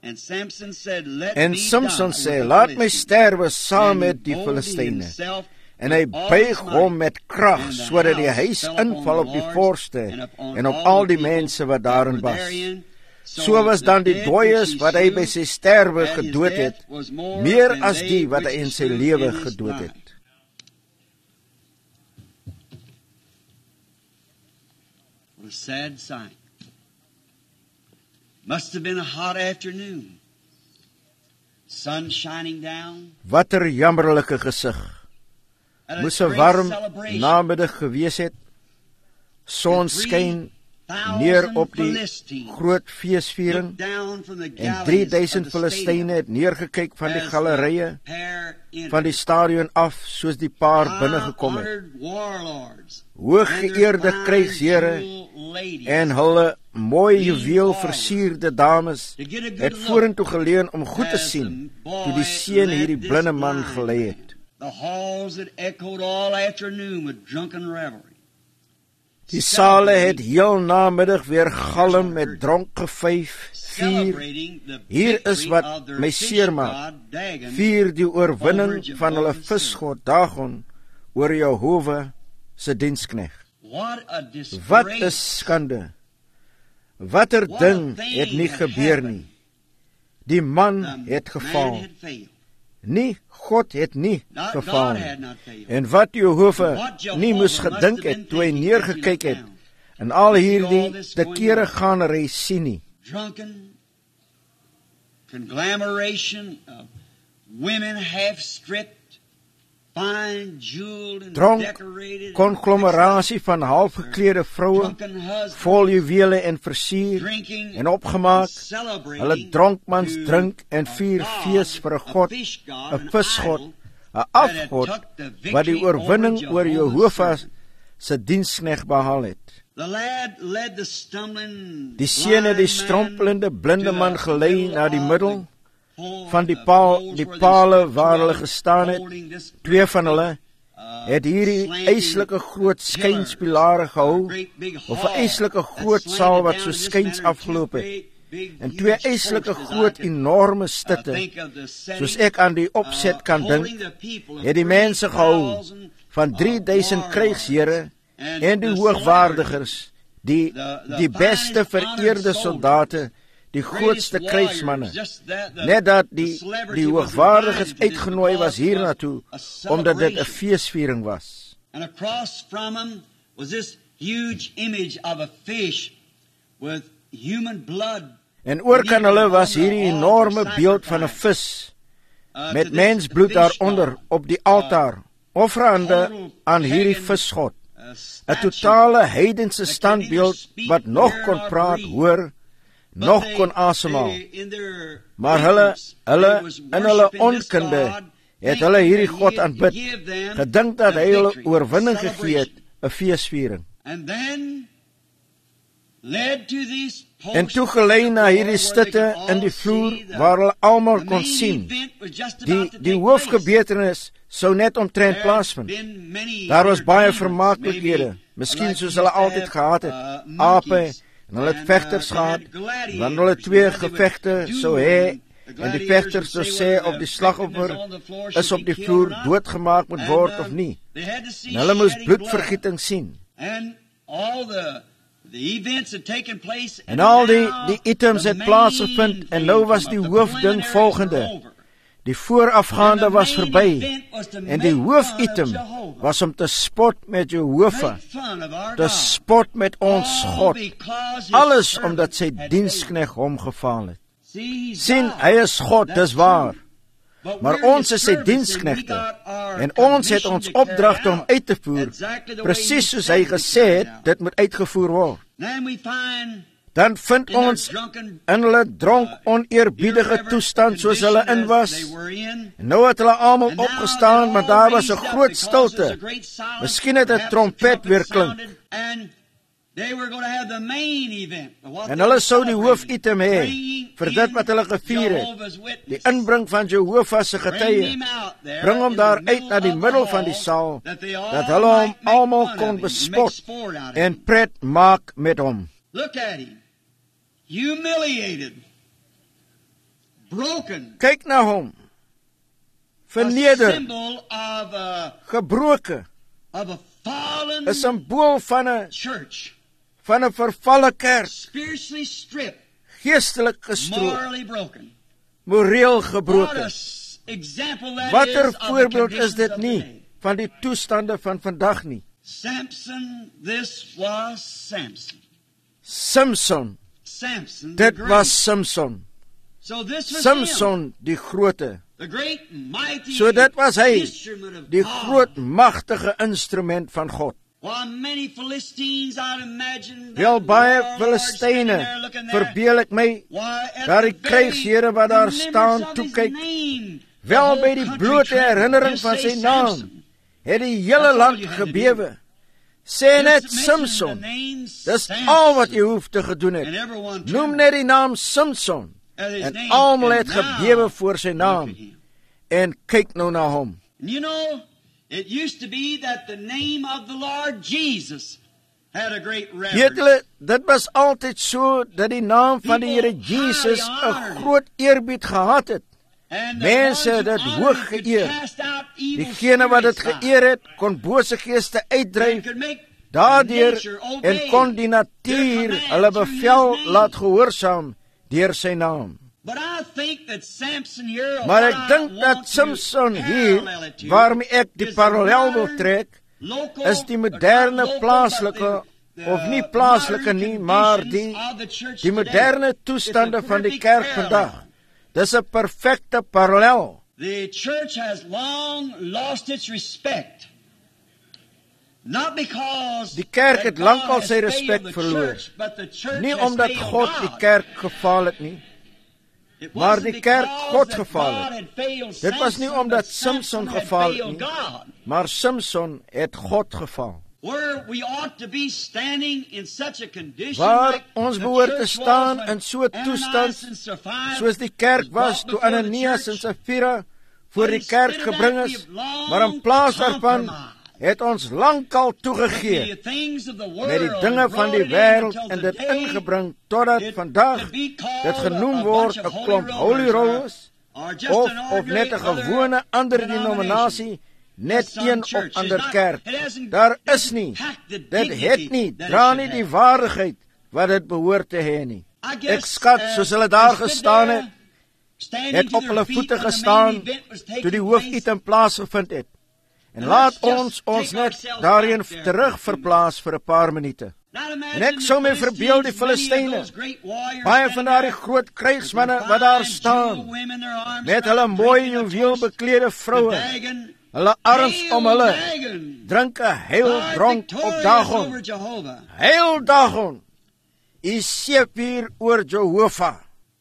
En Samson sê, laat my sterwe saam met die Filistyne. En hy buig hom met krag, sodat die huis inval op die voorste, en op al die mense wat daarin was. So was dan die dooies wat hy by sy sterwe gedood het, meer as die wat hy in sy lewe gedood het. What a sad sight. Must have been a hot afternoon. Sun shining down. Watter jammerlike gesig. Moes 'n warm namiddag gewees het. Son skyn neer op die groot feesviering, en drie duisend Filistyne het neergekyk van die galerye van die stadion af, soos die paar binnegekom het. Hooggeëerde krygshere en hulle mooi juweel versierde dames het vorentoe geleun om goed te sien, toe die seun hierdie blinde man gelei het. Die sale het heel namiddag weer galm met dronk gevyf, vier, hier is wat my seermaak, vier die oorwinning van hulle visgod Dagon oor Jehova se dienskneg. Wat 'n skande, watter ding het nie gebeur nie, die man het gefaal, nie, God het nie gefaal nie. En wat Jehova nie moes gedink het, toe hy neergekyk het, en al hierdie te kere gaanery sien nie. Drunken, conglomeration of women half stripped, fine jeweled and Dronk, decorated, konglomerasie van halfgeklede vroue, drunken husbands, vol juwele en versier drinking en opgemaak. and celebrating Hulle dronkmans to drink en a vier god, fees vir 'n god, a fish god, 'n an visgod, idol, 'n afgod wat die oorwinning oor Jehovah se dienskneg behaal het. The lad led the stumbling Die seun het die strompelende blinde man gelei na die middel van die paal, die pale waar hulle gestaan het. Twee van hulle het hierdie eislike groot skynspilare gehou, of 'n eislike groot saal wat so skyns afgeloop het, en twee eislike groot enorme stitte, soos ek aan die opset kan dink, het die mense gehou van drie duisend krygshere en die hoogwaardigers, die, die beste vereerde soldate, die grootste krygsmanne, net dat die, die hoogwaardigers uitgenooi was hier naartoe, omdat dit 'n feesviering was. And across from him was this huge image of a fish with human blood. En oor kan hulle was hierdie enorme beeld van 'n vis, met mensbloed daaronder op die altaar, offerande aan hierdie visgod. 'n Totale heidense standbeeld wat nog kon praat, hoor, nog kon asemhaal. Maar hulle, hulle in hulle onkunde het hulle hierdie God aanbid, gedink dat hy hulle oorwinning gegee het, 'n feesviering. En toe gelei na hierdie stitte in die vloer waar hulle almal kon sien. Die, die hoofgebeurtenis sou net omtrent plaasvind. Daar was baie vermaaklikhede, miskien soos hulle altyd gehad het, ape, en hulle het vegters gehad, want hulle twee gevegte sou hê, en die vegters sou sê of die slagoffer is op die vloer doodgemaak moet word of nie. En hulle moes bloedvergieting sien. En al die, die items het plaasgevind, en nou was die hoofding volgende. Die voorafgaande was verby, en die hoofitem was om te spot met Jehovah, te spot met ons God, alles omdat sy dienskneg hom gefaal het. Sien, hy is God, dis waar, maar ons is sy diensknegte, en ons het ons opdracht om uit te voer, presies soos hy gesê het, dit moet uitgevoer word. Dan vind ons in hulle dronk oneerbiedige toestand soos hulle in was. En nou het hulle almal opgestaan, maar daar was 'n groot stilte. Miskien het 'n trompet weer klink. En hulle sou die hoofitem hê vir dit wat hulle gevier het, die inbring van Jehovah se getuie. Bring hom daar uit na die middel van die saal, dat hulle hom almal kon bespot en pret maak met hom. Look at him. Humiliated. Broken. Kyk na hom. Verneder. Gebroken. Of a fallen 'n simbool van 'n church. Van 'n vervalle kerk. Spiritually stripped. Geestelik gestroop. Morally broken. Moreel gebroken. Wat 'n voorbeeld is dit nie van die toestande van vandag nie. Samson, this was Samson. Samson. Samson, dit was Samson. So this was Samson die groote. The great, mighty so dit was hy, die groot magtige instrument van God. Wel baie Filistyne, verbeel ek my, daar die krygshere wat daar staan toekyk, wel by die blote herinnering van sy naam, het die hele land gebewe. Sê net Samson, dis al wat jy hoef te gedoen het. Noem net die naam Samson, en almal het gebewe voor sy naam. En kyk nou na hom. You know, it used to be that the name of the Lord Jesus had a great reverence. Weet julle, dit was altyd so dat die naam van die Here Jesus 'n groot eerbied gehad het. Mense het dit hoog geëer. Diegene wat dit geëer het, kon bose geeste uitdryf daardeur en kon die natuur hulle bevel laat gehoorsaam deur sy naam. Maar ek dink dat Samson hier, waarmee ek die parallel wil trek, is die moderne plaaslike of nie plaaslike nie, maar die, die moderne toestande van die kerk vandag. Dis 'n perfekte parallel. The church has long lost its respect. Not because die kerk het lankal sy respek verloor. Nie omdat God die kerk gefaal het nie, maar die kerk God gefaal het. Dit was nie omdat Samson gefaal het nie, maar Samson het God gefaal. Waar ons behoort te staan in so 'n toestand soos die kerk was toe Ananias en Safira voor die kerk gebring is, maar in plaas daarvan het ons lankal toegegee met die dinge van die wêreld en dit ingebring totdat vandag dit genoem word 'n klomp holy rollers of of net 'n gewone ander denominasie, net een of ander kerk. Daar is nie, dit het nie, dra nie die waardigheid wat dit behoort te hê nie. Ek skat, soos hulle daar gestaan het, het op hulle voete gestaan toe die hoofitem plaasgevind het. En laat ons ons net daarin terug verplaas vir 'n paar minute. En ek sou my verbeel die Filistyne, baie van daardie groot krygsmanne wat daar staan, met hulle mooi juweelbeklede vroue, hulle arms om hulle, drink 'n heel dronk op Dagon. Heel Dagon, is seepier oor Jehovah.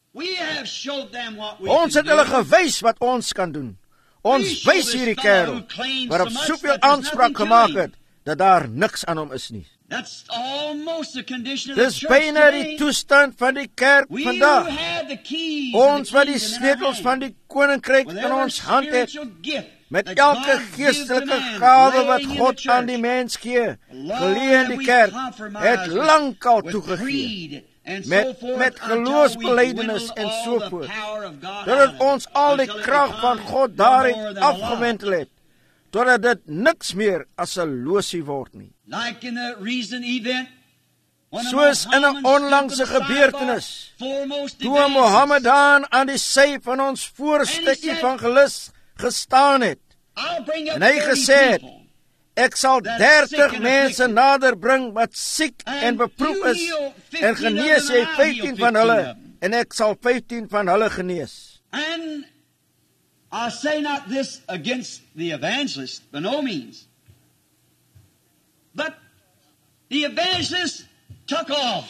Ons het hulle gewys wat ons kan doen. Ons wys hierdie kerel, waarop soveel aanspraak gemaak het, dat daar niks aan hom is nie. Dis byna die toestand van die kerk vandag. Ons wat die sleutels van die koninkryk in ons hand het, met elke geestelike gawe wat God aan die mens gee, geleë in die kerk, het lankal toegegee. Met, met geloofsbelijdenis en sovoort, dat het ons al die krag van God daarin afgewendel het, totdat dit niks meer as 'n losie word nie. Soos in 'n onlangse gebeurtenis, toe 'n Mohammedaan aan die sy van ons voorste evangelis gestaan het, en hy gesê het, ek sal dertig mense nader bring wat siek en beproef is, en genees hy vyftien van hulle, en ek sal vyftien van hulle genees. And I say not this against the evangelist, by no means. But the evangelist took off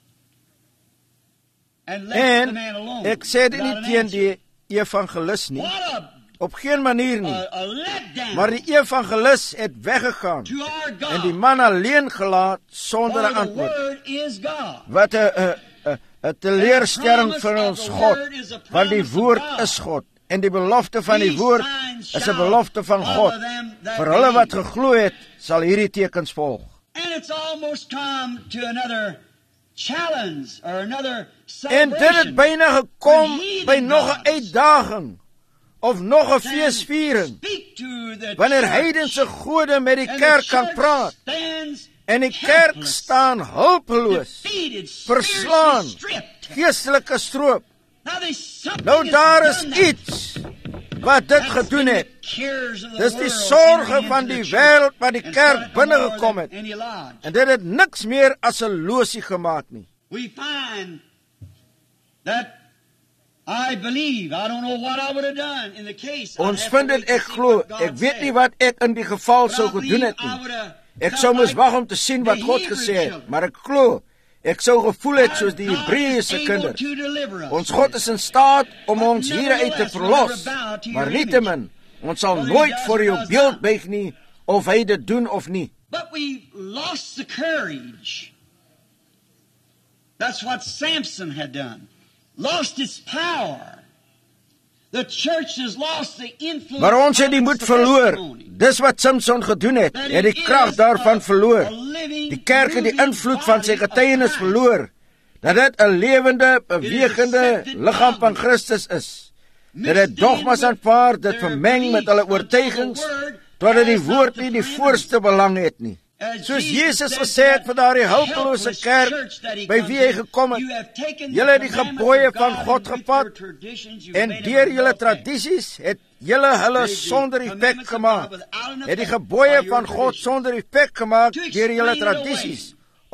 and left the man alone. En ek sê dit nie teen die evangelis nie, op geen manier nie, maar die evangelis het weggegaan en die man alleen gelaat sonder 'n antwoord. Wat 'n 'n 'n teleurstelling vir ons God, want die woord is God en die belofte van die woord is 'n belofte van God. Vir hulle wat geglo het, sal hierdie tekens volg. En dit het byna gekom by nog 'n uitdaging of nog 'n feesviering, wanneer heidense gode met die kerk kan praat, en die kerk staan hulpeloos, verslaan, geestelike stroop. Nou daar is iets wat dit gedoen het. Dis die sorge van die wêreld wat die kerk binnegekom het, en dit het niks meer as 'n losie gemaak nie. We find that I believe, I don't know what I would have done in the case. Ons vind dit, ek glo, ek weet nie wat ek in die geval sou gedoen het nie. Ek sou moes wag om te sien wat God gesê het, maar ek glo, ek sou gevoel het soos die Hebreëse kinders. Ons God is in staat om ons hieruit te verlos, maar nietemin, ons sal nooit voor jou beeld buig nie, of hy dit doen of nie. But we lost the courage. That's what Samson had done. Lost its power. The church has lost the influence. Maar ons het die moed verloor. Dis wat Samson gedoen het. Hy het die krag daarvan verloor. Die kerk het die invloed van sy getuienis verloor. Dat dit 'n lewende, bewegende liggaam van Christus is. Dat dit dogmas aanvaar, dit vermeng met hulle oortuigings, totdat die woord nie die voorste belang het nie. Soos Jesus gesê het vir daardie hulpelose kerk by wie hy gekom het, julle het die gebooie van God gevat, en deur julle tradisies het julle hulle sonder effek gemaak. Het die gebooie van God sonder effek gemaak deur julle tradisies,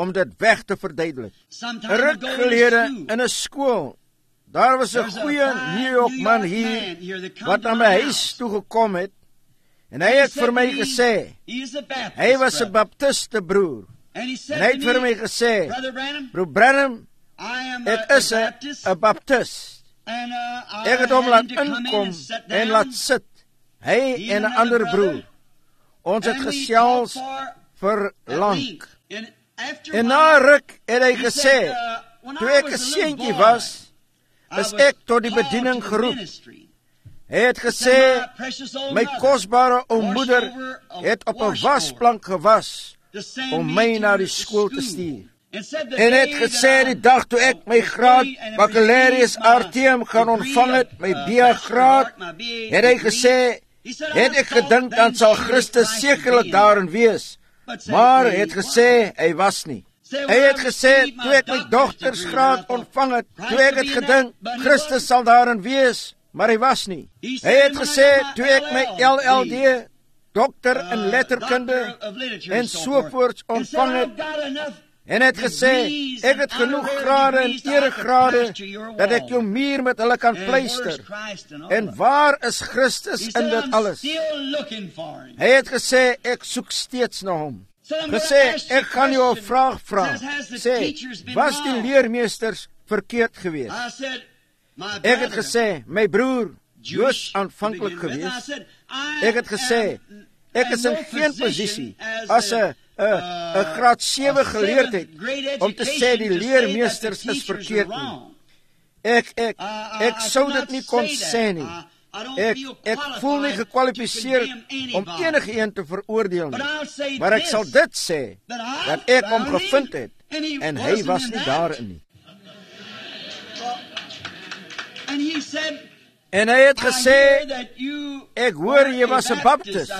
om dit weg te verduidelik. 'n Ruk gelede in 'n skool, daar was 'n goeie New York man hier wat na my huis toe gekom het, en hy het vir my gesê, hy was 'n baptiste broer, en hy het vir my gesê, broer Branham, ek is 'n baptist. Ek het hom laat inkom en laat sit, hy en 'n ander broer. Ons het gesels vir lank. En na ruk het hy gesê, toe ek 'n seentjie was, is ek tot die bediening geroep. Hy het gesê, my kosbare ou moeder het op 'n wasplank gewas om my na die skool te stuur. En het gesê, die dag toe ek my graad baccalaureus artium gaan ontvang het, my B A graad, het hy gesê, het ek gedink, dan sal Christus sekerlik daarin wees, maar het gesê, hy was nie. Hy het gesê, toe ek my doktersgraad ontvang het, toe ek het gedink, Christus sal daarin wees, maar hy was nie. Hy het gesê, toe ek my L L D, dokter in letterkunde, en sovoorts ontvang het, en het gesê, ek het genoeg grade en eregrade, dat ek jou muur met hulle kan pleister. En waar is Christus in dit alles? Hy het gesê, ek soek steeds na hom. Gesê, ek gaan jou 'n vraag vra. Sê, was die leermeesters verkeerd geweest? Ek het gesê, my broer, Joos aanvanklik geweest. Ek het gesê, ek is in geen posisie as 'n 'n 'n graad sewe geleerdheid om te sê die leermeesters is verkeerd nie. Ek ek ek sou dit nie kon sê nie. Ek ek voel nie gekwalifiseer om enige een te veroordeel nie. Maar ek sal dit sê dat ek hom gevind het en hy was nie daarin nie. En hy het gesê, ek hoor jy was 'n baptist.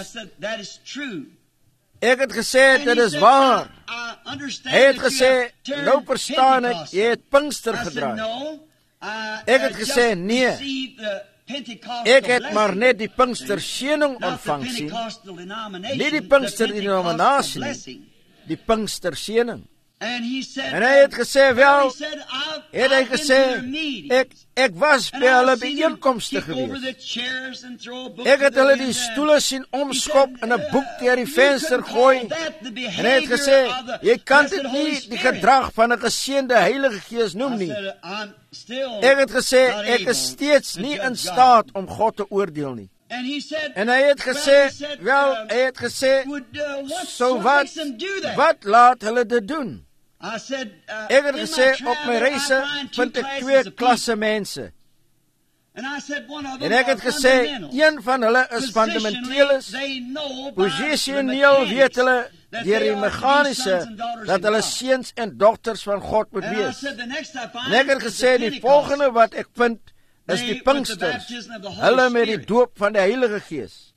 Ek het gesê, dit is waar. Hy het gesê, nou verstaan ek, jy het Pinkster gedraai. Ek het gesê, nee, ek het maar net die Pinkster seëning ontvang sien. Nie die Pinkster denominasie nie, die Pinkster seëning. En hy het gesê, wel, het hy gesê, ek, ek was by hulle bijeenkomste geweest. Ek het hulle die stoele sien omskop en 'n boek deur die venster gooi. En hy het gesê, jy kan dit nie die gedrag van 'n geseënde Heilige Gees noem nie. Ek het gesê, ek is steeds nie in staat om God te oordeel nie. En hy het gesê, wel, hy het gesê, so wat, wat laat hulle dit doen? Ek het gesê, op my reise vind ek twee klasse mense. En ek het gesê, een van hulle is fundamenteeles, posisioneel weet hulle, deur die meganiese, dat hulle seuns en dogters van God moet wees. En ek het gesê, die volgende wat ek vind, is die Pinksters, hulle met die doop van die Heilige Gees.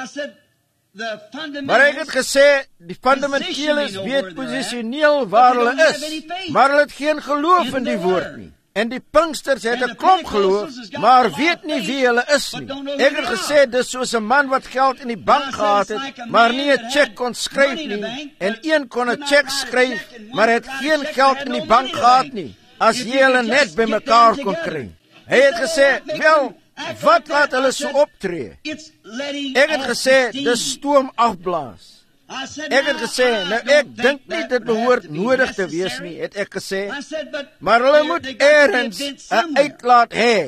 Maar ek het gesê, die fundamenteles weet posisioneel waar hulle is, maar hulle het geen geloof in die woord nie. En die Pinksters het 'n klomp geloof, maar weet nie wie hulle is nie. Ek het gesê, dis soos 'n man wat geld in die bank gehad het, maar nie 'n cheque kon skryf nie, en een kon 'n cheque skryf, maar het geen geld in die bank gehad nie, as jy hulle net by mekaar kon kry. Hy het gesê, wel, wat laat hulle so optree? Ek het gesê, dis stoom afblaas. Ek het gesê, nou ek dink nie dit behoort nodig te wees nie, het ek gesê, maar hulle moet ergens 'n uitlaat hê.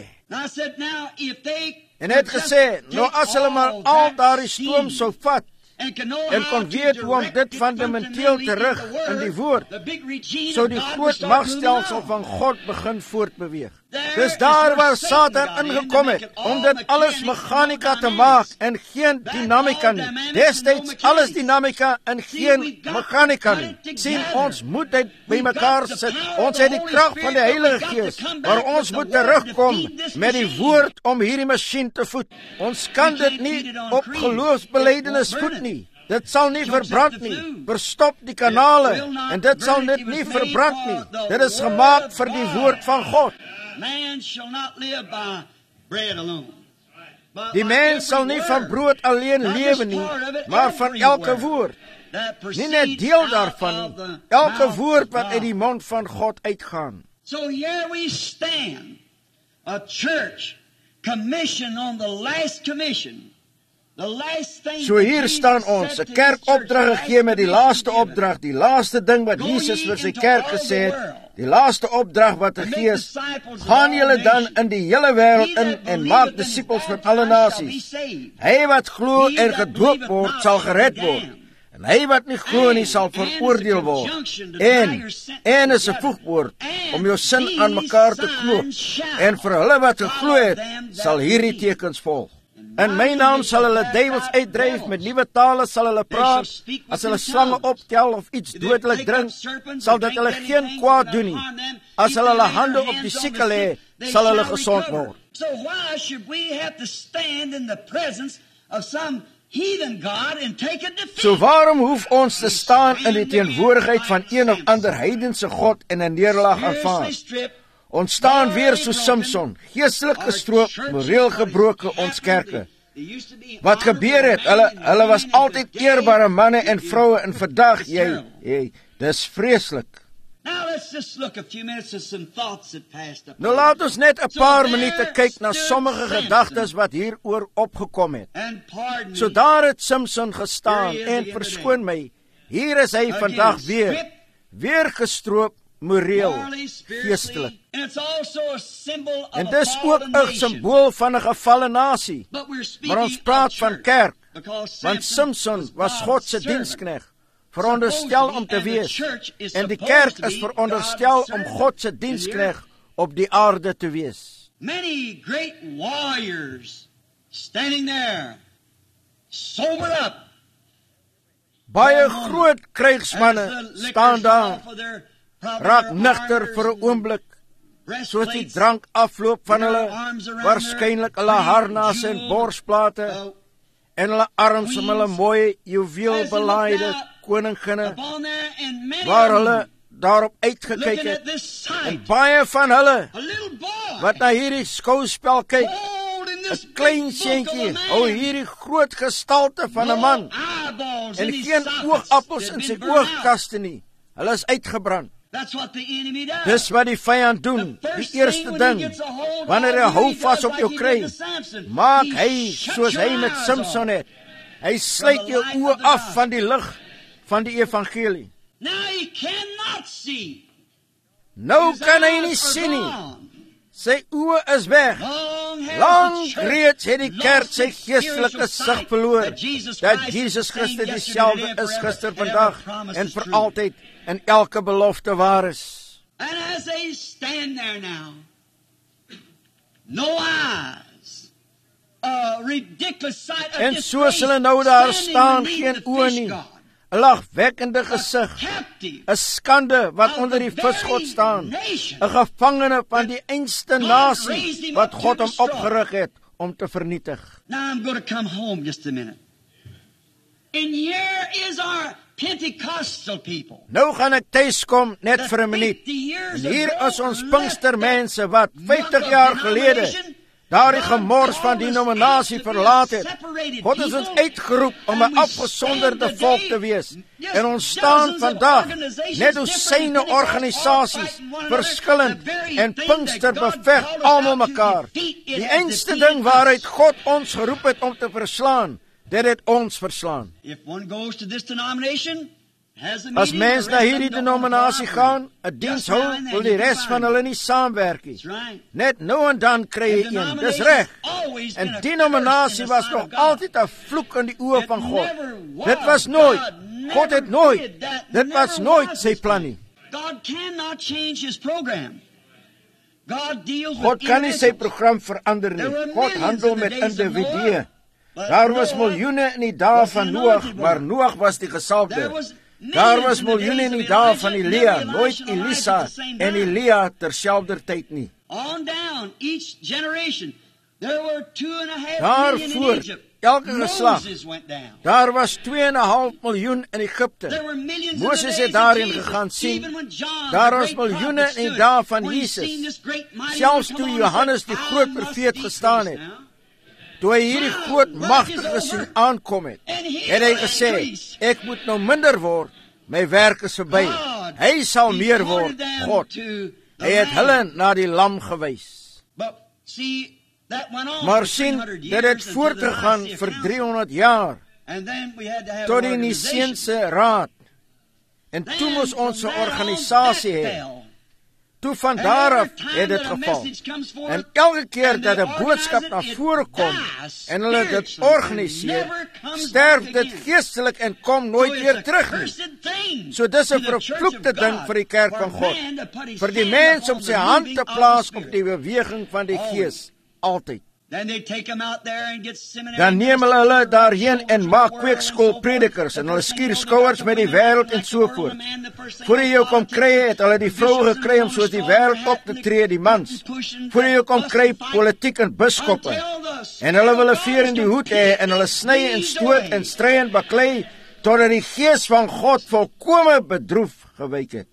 En het gesê, nou as hulle maar al daardie stoom sou vat, en kon weet hoe om dit fundamenteel terug in die woord, sou die groot magstelsel van God begin voortbeweeg. Dis daar waar Satan ingekom het, om dit alles mechanika te maak, en geen dynamika nie. Destyds alles dynamika, en geen mechanika nie. Sien, ons moet dit by mekaar sit. Ons het die krag van die Heilige Gees, maar ons moet terugkom met die woord om hierdie masjien te voed. Ons kan dit nie op geloofsbelijdenis voed nie. Dit sal nie verbrand nie. Verstop die kanale, en dit sal dit nie verbrand nie. Dit is gemaak vir die woord van God. Die mens sal nie van brood alleen lewe nie, maar van elke woord. nie net deel daarvan nie, elke woord wat uit die mond van God uitgaan. So here we stand, a church commission on the last commission. The last thing So hier staan ons, 'n kerk opdrag gegee met die laaste opdrag, die laaste ding wat Jesus vir sy kerk gesê het, die laaste opdrag wat gegee is, gaan julle dan in die hele wêreld in en maak disippels van alle nasies. Hy wat glo en gedoop word, sal gered word. En hy wat nie glo nie, sal veroordeel word. En, en is 'n voegwoord om jou sin aan mekaar te knoop. En vir hulle wat geglo het, sal hierdie tekens volg. In my naam sal hulle duiwels uitdryf, met nuwe tale sal hulle praat, as hulle slange optel of iets dodelik drink, sal dit hulle geen kwaad doen nie. As hulle hulle hande op die sieke lê, sal hulle gesond word. So why should we have to stand in the presence of some heathen God and take a defeat? So waarom hoef ons te staan in die teenwoordigheid van een of ander heidense god en 'n neerlaag aanvaar? Ons staan weer so Samson, geestelik gestroop, moreel gebroke ons kerke. Wat gebeur het? Hulle hulle was altyd eerbare manne en vroue en vandag jy, jy dis vreeslik. Nou laat ons net 'n paar minute kyk na sommige gedagtes wat hieroor opgekom het. So daar het Samson gestaan en verskoon my, hier is hy vandag weer, weer gestroop, moreel, geestelik. En dis ook 'n simbool van 'n gevalle nasie. Maar ons praat van kerk, want Samson was God se dienskneg, veronderstel om te wees. En die kerk is veronderstel om God se dienskneg op die aarde te wees. Many great warriors standing there, sober up. Baie groot krygsmanne staan daar, raak nigter vir 'n oomblik, soos die drank afloop van hulle, waarskynlik hulle harnasse en borsplate, en hulle arms om hulle mooi juweelbelaaide koninginne, waar hulle daarop uitgekyk het, en baie van hulle, wat na hierdie skouspel kyk, 'n klein seentjie, hou hierdie groot gestalte van 'n man, en geen oogappels in sy oogkaste nie, hulle is uitgebrand. Dis wat die vyand doen, die eerste ding, wanneer hy hou vas op jou kry, maak hy soos hy met Samson het, hy sluit jou oë af van die lig van die evangelie. Nou kan hy nie sien nie, sy oë is weg. Lang reeds het die kerk sy geestelike sig verloor, dat Jesus Christus dieselfde is gister, vandag en vir altyd, en elke belofte waar is. And as they stand there now, no eyes, a ridiculous sight of en soos hulle nou daar staan, geen oë nie, 'n lagwekkende gesig, 'n skande wat onder die visgod staan, 'n gevangene van die einste nasie wat God hom opgerig het om te vernietig. Now I'm going to come home just a minute. And here is our Pentecostal people. Nou gaan ek tuis kom net vir 'n minuut. En hier is ons Pinkstermense wat vyftig jaar gelede daardie gemors van denominasie verlaat het. God het ons uitgeroep om 'n afgesonderde volk te wees. En ons staan vandag net dosyne organisasies, verskillend, en Pinkster beveg almal mekaar. Die einste ding waaruit God ons geroep het om te verslaan, dit het ons verslaan. As mens na hierdie denominasie gaan, 'n diens hou, wil die res van hulle nie saamwerk nie. Net nou en dan kry jy een, dis reg. En denominasie was nog altyd 'n vloek in die oë van God. Dit was nooit, God het nooit, dit was nooit sy plan nie. God kan nie sy program verander nie. God handel met individue. Daar was miljoene in die dae van Noag, maar Noag was die gesalfde. Daar was miljoene in die dae van Elia, nooit Elisa en Elia terselfdertyd nie. Daarvoor, elke geslag, daar was twee en 'n half miljoen in Egipte. Moses het daarin gegaan sien, daar was miljoene in die dae van Jesus, selfs toe Johannes die groot profeet gestaan het. toe hy hierdie groot magtige sien aankom het, het hy gesê, ek moet nou minder word, my werk is verby. Hy sal meer word, God. Hy het hulle na die lam gewys. Maar sien, dit het voortgegaan vir driehonderd jaar, tot die Niceense Raad. En toe moes ons 'n organisasie hê. Toe van daar af het dit geval. En elke keer dat 'n boodskap na vore kom en hulle dit organiseer, sterf dit geestelik en kom nooit weer terug nie. So dis 'n vervloekte ding vir die kerk van God, vir die mens om sy hand te plaas op die beweging van die Gees, altyd. Dan neem hulle hulle daarheen en maak kweekskoolpredikers en hulle skuur skouers met die wêreld en so voort. Voor jy jou kom kry, het hulle die vroue gekry om soos die wêreld op te tree, die mans. Voor jy jou kom kry, politiek en biskoppe. En hulle wil 'n veer in die hoed hê en hulle sny en stoot en stry en baklei, totdat die Gees van God volkome bedroef gewyk het.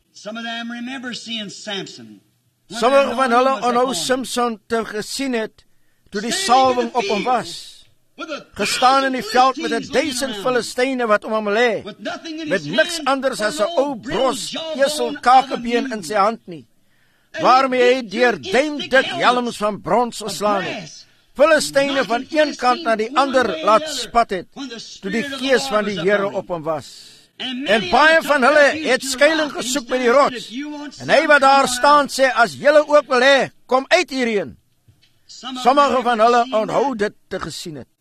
Sommige van hulle onthou Samson te gesien het, toe die salwing op hom was, gestaan in die veld met 'n duisend Filistyne wat om hom lê, met niks anders as 'n ou bros esel kakebeen in sy hand nie, waarmee hy deur duimdik helms van brons geslaan het, Filistyne van een kant na die ander laat spat het, toe die Gees van die Here op hom was. En baie van hulle het skuilings gesoek by die rots, en hy wat daar staan sê, as julle ook wil hê, kom uit hierheen. Sommige van hulle onthou dit te gesien het.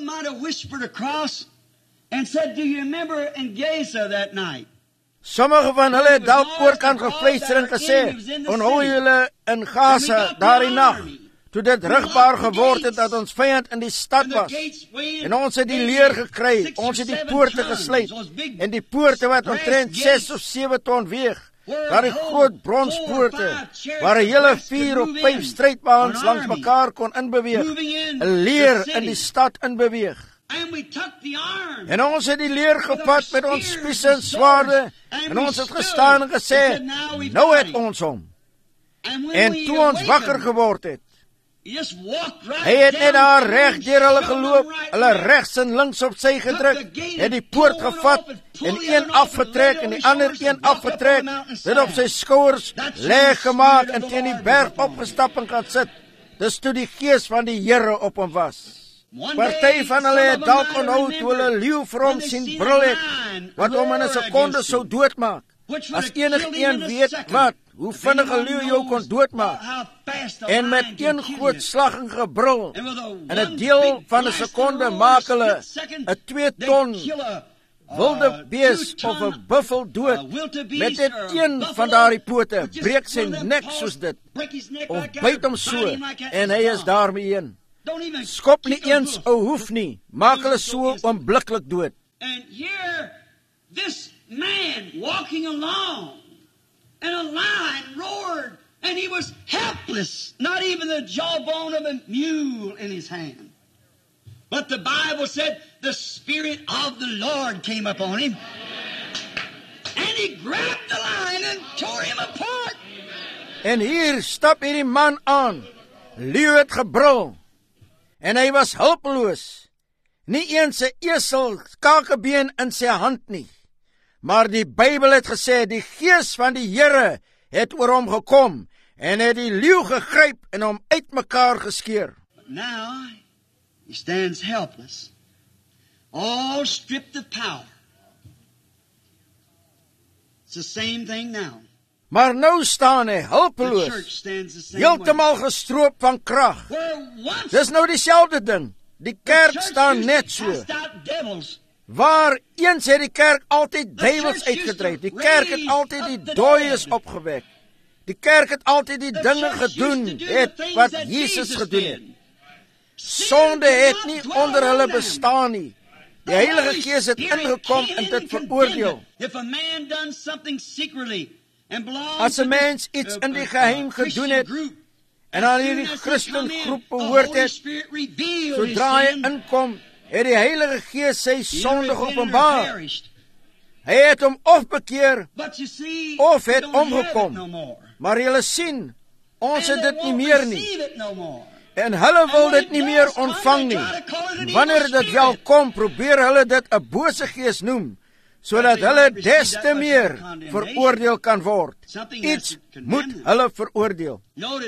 Sommige van hulle het dalk oorkant gefluister en gesê, onthou julle in Gaza daardie nag, toe dit rigbaar geword het dat ons vyand in die stad was, en ons het die leer gekry, ons het die poorte gesluit, en die poorte wat omtrent ses of sewe ton weeg, daar die groot bronspoorte, waar 'n hele vier of vyf strijdwagens langs mekaar kon inbeweeg, 'n leer in die stad inbeweeg. En ons het die leer gevat met ons spiese en swaarde, en ons het gestaan en gesê, nou het ons hom. En toe ons wakker geword het, hy het net daar reg deur hulle geloop, hulle regs en links op sy gedruk, het die poort gevat, en een afgetrek, en die ander een afgetrek, dit op sy skouers leeg gemaak, en teen die berg opgestap en gaan sit. Dis toe die Gees van die Here op hom was. Party van hulle het dalk onthou toe hulle leeu vir hom sien brul het, wat hom in 'n sekonde sou doodmaak. As enige een weet wat, hoe vinnig 'n leeu jou kon doodmaak, en met een groot slag en gebrul, en 'n deel van 'n sekonde maak hulle 'n twee ton wilde bees of 'n buffel dood, met net een van daardie pote, breek sy nek soos dit, of byt hom so, en hy is daarmee een. Skop nie eens 'n hoef nie, maak hulle so onmiddellik dood. Man walking along, and a lion roared, and he was helpless, not even the jawbone of a mule in his hand. But the Bible said the Spirit of the Lord came upon him, and he grabbed the lion and tore him apart. En hier stap hierdie man aan, leeu het gebrul, en hy was hulpeloos, nie eens 'n esel kakebeen in sy hand nie. Maar die Bybel het gesê, die Gees van die Here het oor hom gekom, en het die leeu gegryp en hom uitmekaar geskeur. Now, he stands helpless, all stripped of power. It's the same thing now. Maar nou staan hy hulpeloos, heeltemal gestroop van krag. Dis nou dieselfde ding, die kerk staan net so. Waar eens het die kerk altyd duiwels uitgedryf. Die kerk het altyd die dooies opgewek. Die kerk het altyd die dinge gedoen het wat Jesus gedoen het. Sonde het nie onder hulle bestaan nie. Die Heilige Gees het ingekom en dit veroordeel. As 'n mens iets in die geheim gedoen het en aan hierdie Christengroep behoort het, sodra hy inkom, het die Heilige Gees sy sonde geopenbaar. Hy het hom of bekeer, of het omgekom. Maar julle sien, ons het dit nie meer nie. En hulle wil dit nie meer ontvang nie. Wanneer dit wel kom, probeer hulle dit 'n bose gees noem, sodat hulle des te meer veroordeel kan word. Iets moet hulle veroordeel.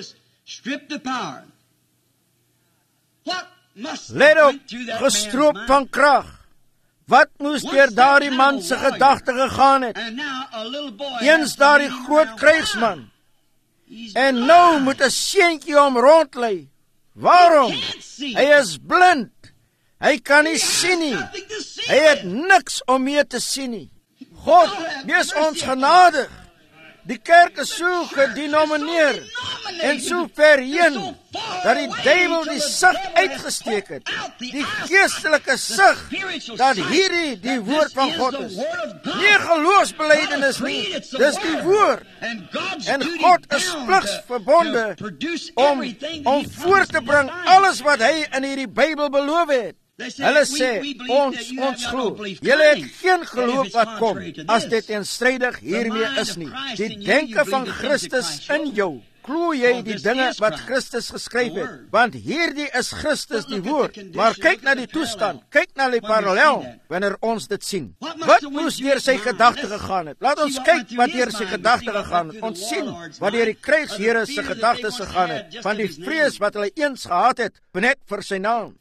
Let op, gestroop van krag. Wat moes deur daardie man se gedagte gegaan het? Eens daardie groot krygsman. En nou moet 'n seentjie hom rondlei. Waarom? Hy is blind. Hy kan nie sien nie. Hy het niks om mee te sien nie. God, wees ons genadig. Die kerk is so gedenomineer en so verheen dat die duiwel die sig uitgesteek het. Die geestelike sig dat hierdie die woord van God is. Nie geloofsbelijdenis nie, dis die woord. En God is pligs verbonde om, om voor te bring alles wat hy in hierdie Bybel beloof het. Hulle sê, ons, ons glo, julle het geen geloof wat kom, as dit teenstrydig hiermee is nie. Die denke van Christus in jou, glo jy die dinge wat Christus geskryf het, want hierdie is Christus die woord. Maar kyk na die toestand, kyk na die parallel, wanneer ons dit sien. Wat moes deur sy gedagte gegaan het? Laat ons kyk wat deur sy gedagte gegaan het. Ons sien wat deur die krygshere se gedagtes gegaan het, van die vrees wat hulle eens gehad het, net vir sy naam.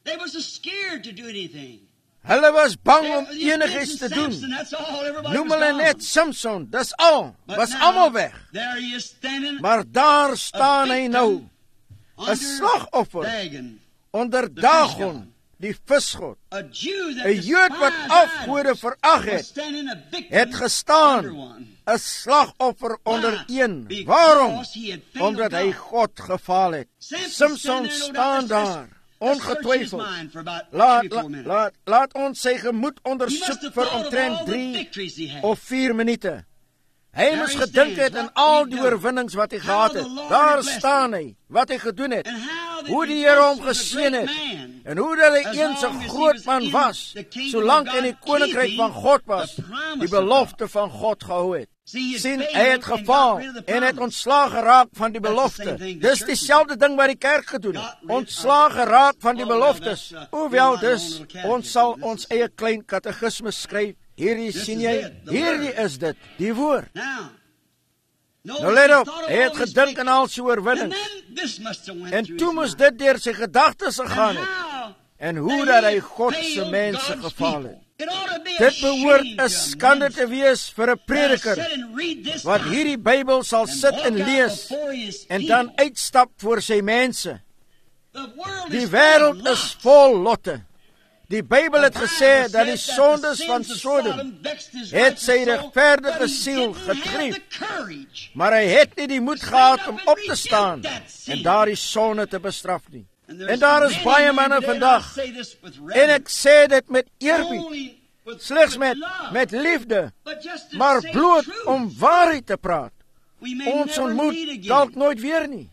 Hulle was bang om enigiets te doen. Noem hulle net Samson, dis al, was almal weg. Maar daar staan hy nou, 'n slagoffer, onder Dagon, die visgod. 'n Jood wat afgode verag het, het gestaan, 'n slagoffer onder een. Waarom? Omdat hy God gefaal het. Samson staan daar, ongetwyfeld. Laat, laat, laat, laat ons sy gemoed ondersoek vir omtrent drie of vier minute. Hy moes gedink het in al die oorwinnings wat hy gehad het. Daar staan hy, wat hy gedoen het, hoe die Here hom geseën het, en hoe dat hy eens 'n groot man was, solank in die koninkryk van God was, die belofte van God gehou het. Sien, hy het gefaal en het ontslaag geraak van die belofte. Dis dieselfde ding wat die kerk gedoen het. Ontslaag geraak van die beloftes. Hoewel dus, ons sal ons eie klein katekismes skryf. Hierdie sien jy, hierdie is dit, die woord. Nou let op, hy het gedink aan al sy oorwinnings. En toe moes dit deur sy gedagtes gegaan het. En hoe dat hy God se mense gefaal het. Dit behoort 'n skande te wees vir 'n prediker wat hierdie Bybel sal sit en lees en dan uitstap voor sy mense. Die wêreld is vol lotte. Die Bybel het gesê dat die sondes van Sodom het sy regverdige siel getref, maar hy het nie die moed gehad om op te staan en daardie sonde te bestraf nie. En daar is baie manne vandag, en ek sê dit met eerbied, slegs met, met liefde, maar bloot om waarheid te praat. Ons ontmoet dalk nooit weer nie.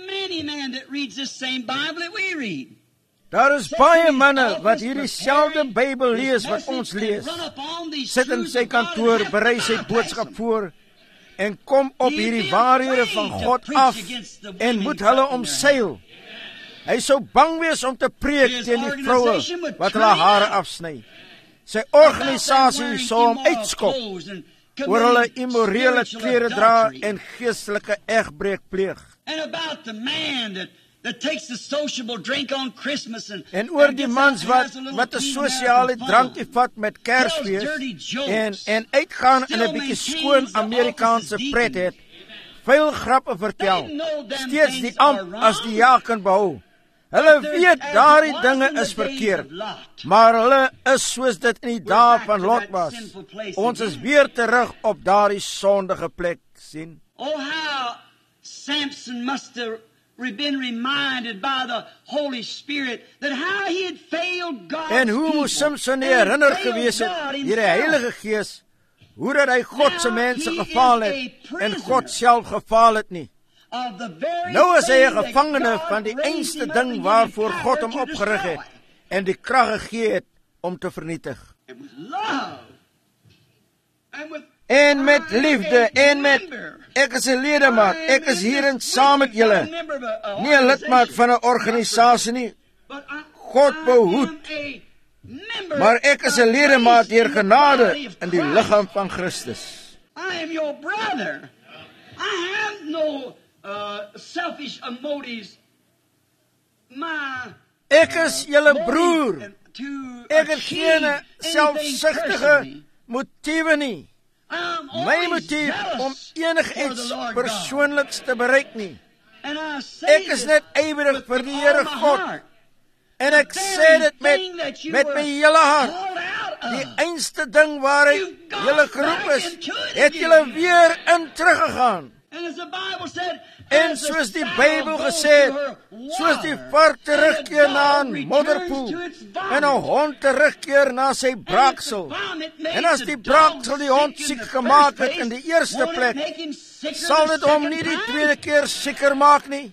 Daar is baie manne wat hierdie selfde Bybel lees wat ons lees. Sit in sy kantoor, berei sy boodskap voor en kom op hierdie waarhede van God af en moet hulle omseil. Hy sou bang wees om te preek teen die vroue wat hulle hare afsny. Sy organisasie sou hom uitskop oor hulle immorele klere dra en geestelike egbreek pleeg. En oor die mans wat wat 'n sosiale drankie vat met Kersfees en en uitgaan in 'n bietjie skoon Amerikaanse pret het, vuil grappe vertel, steeds die amp as die jaken behou. Hulle weet daardie dinge is verkeerd, maar hulle is soos dit in die dae van Lot was. Ons is weer terug op daardie sondige plek, sien. Oh, how Samson must have been reminded by the Holy Spirit that how he had failed God's En hoe moes Samson herinner gewees het deur die Heilige Gees, hoe dat hy God se mense gefaal het en God self gefaal het nie. Nou is hy 'n gevangene van die einste ding waarvoor God hom opgerig het en die krag gegee het om te vernietig. En met liefde, en met, ek is 'n ledemaat, ek is hier en saam met julle. Nie 'n lidmaat van 'n organisasie nie. God behoed. Maar ek is 'n ledemaat deur genade in die liggaam van Christus. I am your brother. I have no uh, selfish motives. My Ek is julle broer. Ek het geen selfsugtige motiewe nie. My motief om enigiets persoonliks te bereik nie. Ek is net ywerig vir die Here God. En ek sê dit met, met my hele hart. Die einste ding waar ek julle geroep is, het julle weer in teruggegaan. En soos die Bybel gesê het, soos die vark terugkeer na 'n modderpoel en 'n hond terugkeer na sy braaksel. En as die braaksel die hond siek gemaak het in die eerste plek, sal dit hom nie die tweede keer sieker maak nie.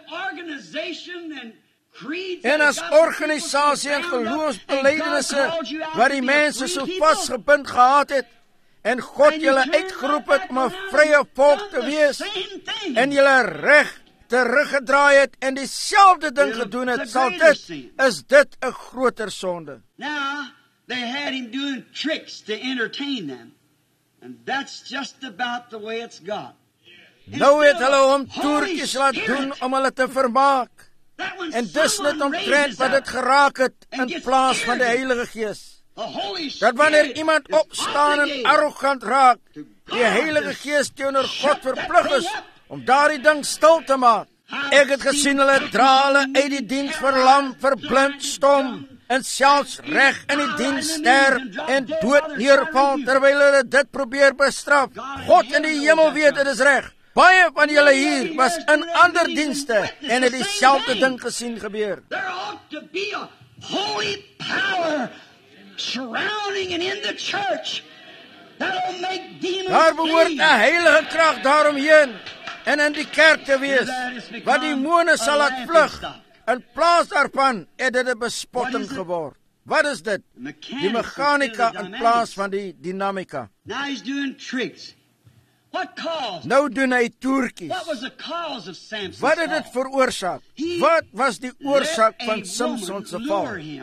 En as organisasie en geloofsbelijdenisse waar die mense so vasgebind gehad het, en God julle uitgeroep het om 'n vrye volk te wees, en julle reg teruggedraai het en dieselfde ding gedoen het, sal dit, is dit 'n groter sonde. Now, they had him doing tricks to entertain them. And that's just about the way it's got. Nou het hulle hom toertjies laat doen om hulle te vermaak. En dis net omtrent wat dit geraak het in plaas van die Heilige Gees. Dat wanneer iemand opstaan en arrogant raak, die Heilige Gees teenoor God verplig is om daardie ding stil te maak. Ek het gesien hulle dra hulle uit die diens verlam, verblind, stom, en selfs reg in die diens sterf en dood neerval terwyl hulle dit probeer bestraf. God in die hemel weet dit is reg. Baie van julle hier was in ander dienste en het dieselfde ding gesien gebeur. There ought to be a holy power surrounding and in the church that'll make demons Daar behoort 'n heilige krag daaromheen en in die kerk te wees, wat demone sal laat vlug. In plaas daarvan het dit 'n bespotting geword. Wat is dit? Die mechanica in plaas van die dinamika. Now he's doing tricks. What caused? Nou doen hy toertjies. What was the cause of Samson's Wat het dit fall? veroorsaak? Wat was die oorsaak van Samson se val?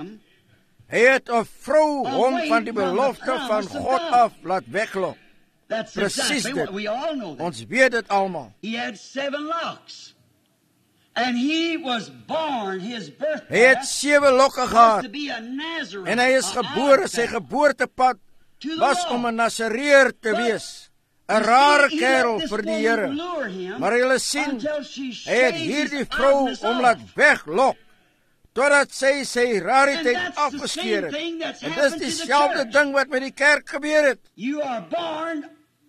Hy het 'n vrou hom van die belofte van God af laat weglok. That's Presies exactly dit. what we all know. That. Ons weet dit almal. He had seven locks. And he was born, his birth Hy het sewe lokke was gehad to be a Nazarene. en hy is a gebore, sy outcast. geboortepad To the was law. om 'n Nasareer te But wees. 'n Rare He let kerel this vir die woman Here. lure him Maar julle sien, until she hy het shaved hierdie his vrou ugliness om off. laat weglok totdat sy sy rariteit And that's the afgeskeer same het. thing that's En dis happened to the dieselfde church. ding wat met die kerk gebeur het. You are born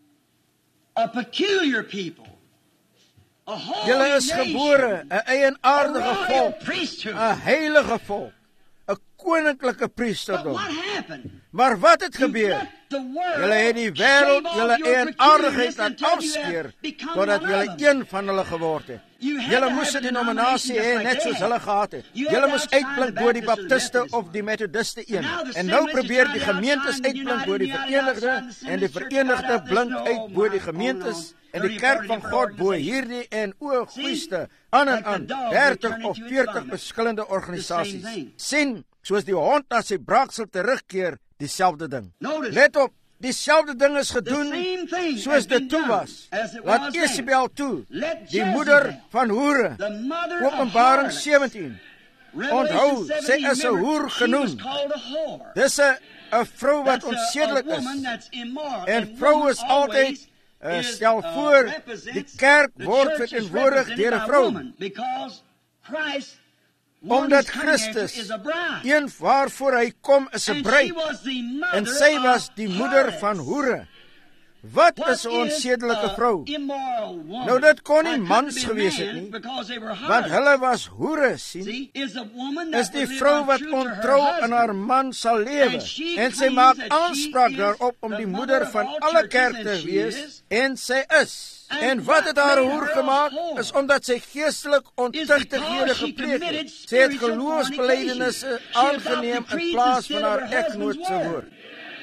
a peculiar people. A holy Julle is nation, gebore 'n a eienaardige royal volk, priesthood. 'n heilige volk, 'n koninklike But priesterdom. what happened? Maar wat het You gebeur? let the world Julle het die wêreld, shave julle off your eienaardigheid peculiarness laat until you afskeer have become totdat one julle of them. een van hulle geword het. You had Julle to moes 'n have a denominasie denomination hê just net like soos they hulle had. gehad het. You Julle had moes outside uitblink the bo die Baptist or the baptiste Methodist of die metodiste een. Now the En same nou is probeer trying die to gemeentes outside the uitblink bo die United, verenigde outside the en die Church, verenigde outside blink the- uit bo die oh, gemeentes my, en die thirty, kerk forty van different God bo organizations. hierdie en o goeiste aan en like the aan dog, they dertig turn of into its veertig vomit. verskillende organisasies. The same thing. Sien, soos die hond na sy braaksel terugkeer, dieselfde ding. Notice. Let op, dieselfde ding is The gedoen same thing soos has dit been toe done was. as it Laat was Isabel then. toe, Let die Jezebel, moeder van hoere. the mother of Openbaring harlots. sewentien. Revelation Onthou, sy seventeen, is 'n remember, hoer she was genoem. called a whore. Dis 'n 'n vrou wat That's a- onsedelik a woman is. that's immoral. En And vrou woman is altyd, always uh, is, stel uh, voor, represents- die kerk the word church is verteenwoordig represented deur 'n by vrou. woman, because Christ, one Omdat who's coming after Christus, is a bride. een waarvoor hy kom, is 'n And she bruid. was the mother En sy was of die moeder harlots. van hoere. Wat What is 'n onsedelike a vrou? immoral woman? Nou, dit kon nie It couldn't mans be gewees het man, nie. because they were Want harlots. hulle was hoere, sien. See, is a woman Is that die would live vrou wat untrue to her ontrou aan husband. haar man sal lewe. And she En sy claims maak that aanspraak she is daarop om the die mother moeder of van all alle churches, kerke and te she wees. is. En sy is. And En wat what het haar made hoer her a gemaak? whore? Is omdat sy geestelik ontuchtighede because she gepleeg het. committed Sy het spiritual geloofsbelijdenisse fornication. She aangeneem adopted in creeds plaas instead van of haar her husband's eggenoot se word. woord.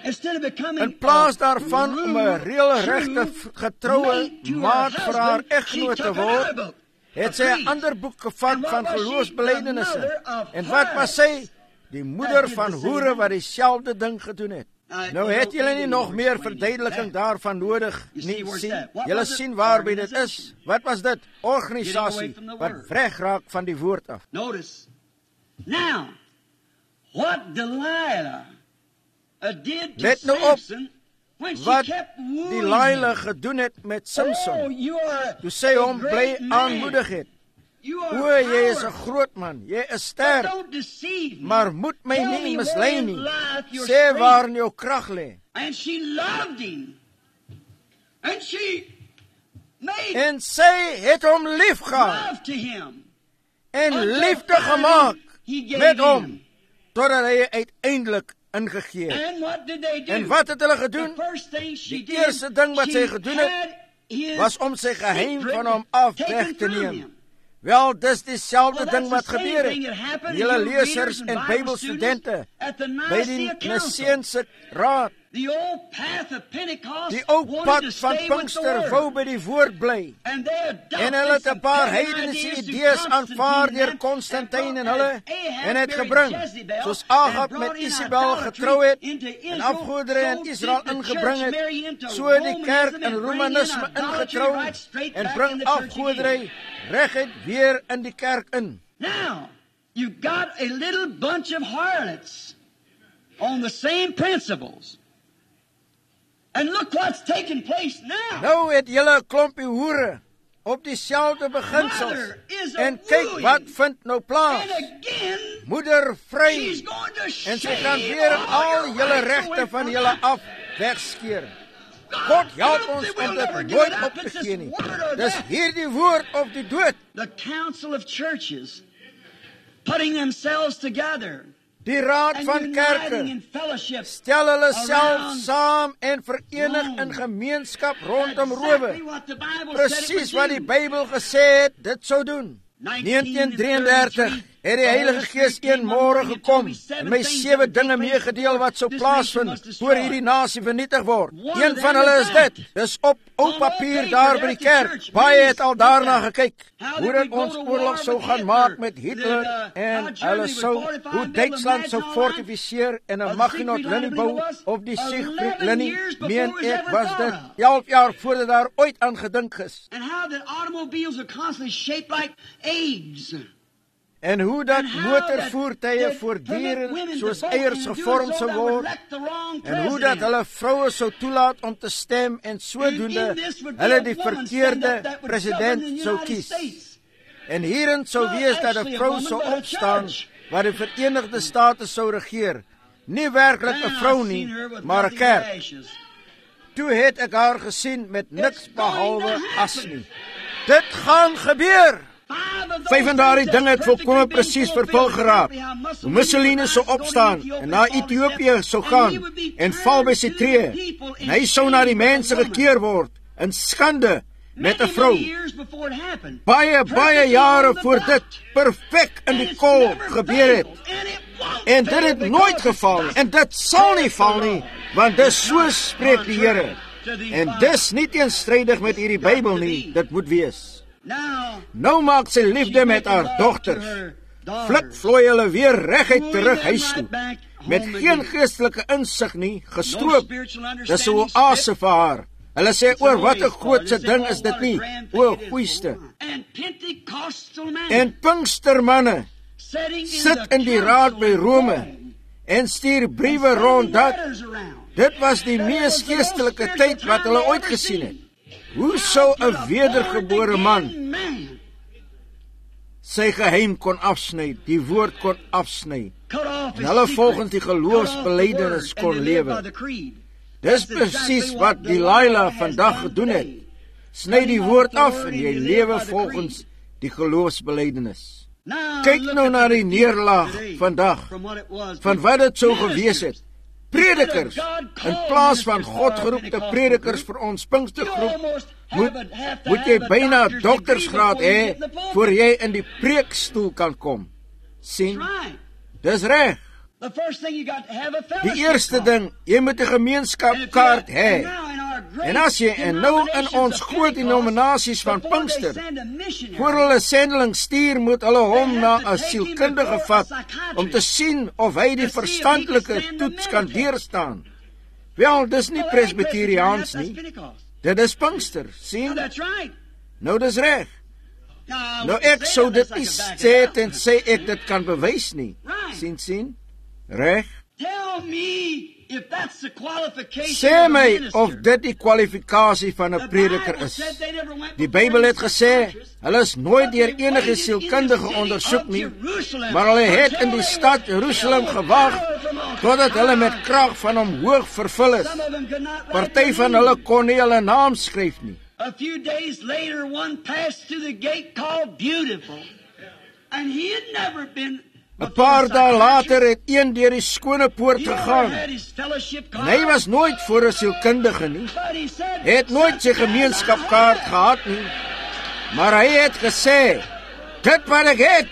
In plaas daarvan om 'n reëlregte getroue maat vir haar egnoot te word, het sy 'n ander boek gevat van geloofsbelijdenisse. En wat was sy? Die moeder van hoere wat dieselfde ding gedoen het. Nou het julle nie nog meer verduideliking daarvan nodig nie, sien. Julle sien waarby dit is. Wat was dit? Organisasie wat wegraak van die woord af. Notice. Now, what Delilah uh, did to Let nou op Samson when she wat kept wooing Delilah him. gedoen het met Oh, Samson. you are Toe sy a hom bly great man. aanmoedig het. You are O, jy is 'n powerful. groot man, jy is But sterk, don't deceive me. maar moet my Tell nie me mislei wherein nie. lieth your Sê strength. waar in jou krag lê. And she loved him. And she made En sy het hom lief gehad love to him. en Until liefde finally gemaak he gave met in. hom, totdat hy uiteindelik ingegee het. And what did they do? En wat het hulle gedoen? The first thing she Die did, eerste ding wat sy she gedoen het, had his was om sy geheim secret van hom af taken weg te from neem. him. Wel, dis dieselfde Well, ding that's wat the same gebeur thing that het. happened Julle to you lesers readers and en Bible Bybelstudente students at the by die Nicene Council. Niceense Raad. The old path of Pentecost Die ou wanted pad to van stay with the Pinkster Word. wou by die woord bly. And they adopted En hulle het 'n some paar pagan heidense ideas to idees Constantine aanvaar deur and Konstantin en brought hulle Ahab en het married gebring, Jezebel soos and Agab brought met in Isabel idolatry getrou het into en Israel, afgoderry in so Israel did the ingebring church het, marry into so die kerk Romanism in and bring in Romanisme idolatry ingetrou right straight en back in bring the church afgoderry again. reguit weer in die kerk in. Now, you got a little bunch of harlots on the same principles. And look what's taking place now. Nou het julle 'n klompie hoere op dieselfde beginsels. Mother is a En kyk wooing. wat vind nou plaas. And again, Moeder vry she's going to en sy shave gaan weer all al your julle rights regte away van from julle us. af wegskeer. God God help help ons that we'll om never dit give nooit it op up. te It's gee this nie. word or Dis that. hierdie woord of die dood. The council of churches putting themselves together Die raad and van uniting kerke in fellowship. stel hulle self around saam en verenig Rome. in gemeenskap rondom Exactly rowe. what the Bible said it Presies would wat die do. Bybel gesê het dit sou doen. negentien drieëndertig het die Heilige Gees een môre gekom en my sewe dinge meegedeel wat sou plaasvind voor hierdie nasie vernietig word. Een van hulle is dit. Dis op ou papier daar by die kerk. Baie het al daarna gekyk. Hoe dit ons oorlog sou gaan maak met Hitler en hulle sou, hoe Duitsland sou fortifiseer en 'n Maginot-linie bou op die Siegfried-linie. Meen ek was dit elf jaar voordat daar ooit aan gedink is. And how that automobiles are constantly shaped like eggs. En hoe dat And how motorvoertuie that- that voortdurend permit women soos to vote eiers and do gevorm so sou that would word, elect the wrong en hoe dat president. hulle vroue sou toelaat om te stem en sodoende And in this would be hulle a die woman verkeerde stand up that would president govern the sou United kies. States. En hierin sou Not wees dat 'n actually a vrou woman, sou but a opstaan judge. wat die Verenigde State sou regeer. Nie werklik 'n Now vrou I've nie, seen her with maar 'n nothing kerk. but ashes. Toe het ek haar gesien met niks It's going behalwe to happen. as nie. Dit gaan gebeur. Five of those Vyf van daardie things dinge het have volkome perfectly been presies fulfilled. vervul geraak. Exactly how Hoe Mussolini sou opstaan en na Ethiopië sou gaan en val by sy tree. En hy sou na die mense gekeer word in skande met 'n vrou. Baie, baie jare voor dit perfek in die kol gebeur het. En dit het nooit geval nie, en dit sal nie val nie, want dis so spreek die Here. En dis nie teenstrydig met hierdie Bybel nie, dit moet wees. Nou maak sy liefde met haar dogters. Flik vloei hulle weer reguit terug huis toe. Met geen geestelike insig nie, gestroop. Dis so 'n oase vir haar. Hulle sê oor wat 'n grootse ding is dit nie, o goeieste. En Pinkstermanne sit in die raad by Rome en stuur briewe rond dat dit was die mees geestelike tyd wat hulle ooit gesien het. Hoe sou 'n wedergebore man sy geheim kon afsny, die woord kon afsny, en hulle volgens die geloofsbelijdenis kon lewe? Dis presies wat Delilah vandag gedoen het. Sny die woord af en jy lewe volgens die geloofsbelijdenis. Kyk nou na die neerlaag vandag, van wat dit sou gewees het. Predikers, in plaas van God geroepte predikers vir ons Pinkstergroep, moet, moet jy byna doktersgraad hê, voor jy in die preekstoel kan kom. Sien, dis reg. The first thing you got to have a fellowship. Die eerste ding, jy moet 'n gemeenskapkaart hê. En as jy en nou in ons groot denominasies van Pinkster, voor hulle sendeling stuur, moet hulle hom na 'n sielkundige vat om te sien of hy die verstandelike toets kan deurstaan. Wel, dis nie Presbyteriaans nie. Dit is Pinkster, sien? Nou dis reg. Nou ek sou dit nie sê en sê ek dit kan bewys nie. Sien, sien? Reg? Sê my of dit die kwalifikasie van 'n prediker is. Die Bybel het gesê, hulle is nooit deur enige sielkundige ondersoek nie, maar hulle het in die stad Jerusalem gewag, totdat hulle met krag van hom hoog vervul is. Party van hulle kon nie hulle naam skryf nie. A few days later, one passed through the gate called Beautiful, and he had never been. 'n Paar dae later het een deur die skone poort gegaan. En hy was nooit voor 'n sielkundige nie. Hy het nooit sy gemeenskapkaart gehad nie. Maar hy het gesê, dit wat ek het.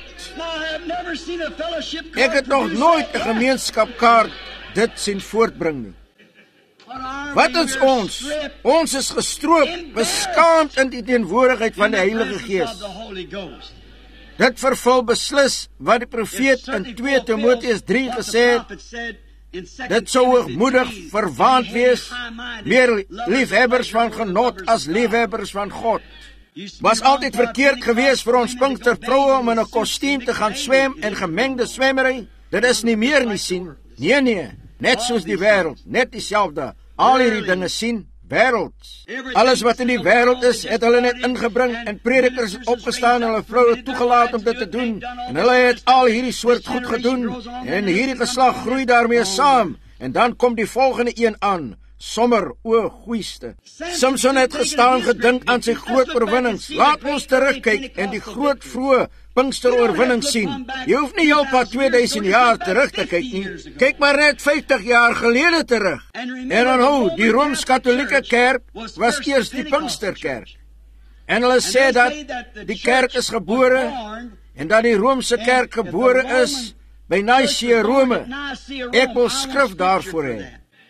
Ek het nog nooit 'n gemeenskapkaart dit sien voortbring nie. Wat is ons? Ons is gestroop, beskaamd in die teenwoordigheid van die Heilige Gees. Dit vervul beslis wat die profeet in twee Timoteus drie gesê het. Dit sou hoogmoedig, verwaand wees, meer liefhebbers van genot as liefhebbers van God. Was altyd verkeerd gewees vir ons Pinkstervroue om in 'n kostuum te gaan swem en gemengde swemmery. Dit is nie meer nie, sien. Nee nee, net soos die wêreld, net dieselfde. Al hierdie dinge sien wêrelds. Alles wat in die wêreld is, het hulle net ingebring en predikers opgestaan en hulle vroue toegelaat om dit te doen. En hulle het al hierdie soort goed gedoen en hierdie geslag groei daarmee saam. En dan kom die volgende een aan. Sommer, o goeiste. Samson het gestaan gedink aan sy groot oorwinnings. Laat ons terugkyk en die groot vroeë Pinksteroorwinning sien. Jy hoef nie heel pad tweeduisend jaar terug te kyk nie. Kyk maar net vyftig jaar gelede terug. En onthou, die Rooms-Katolieke kerk was eers die Pinksterkerk. En hulle sê dat die kerk is gebore en dat die Roomse kerk gebore is by Nicea, Rome. Ek wil skrif daarvoor hê.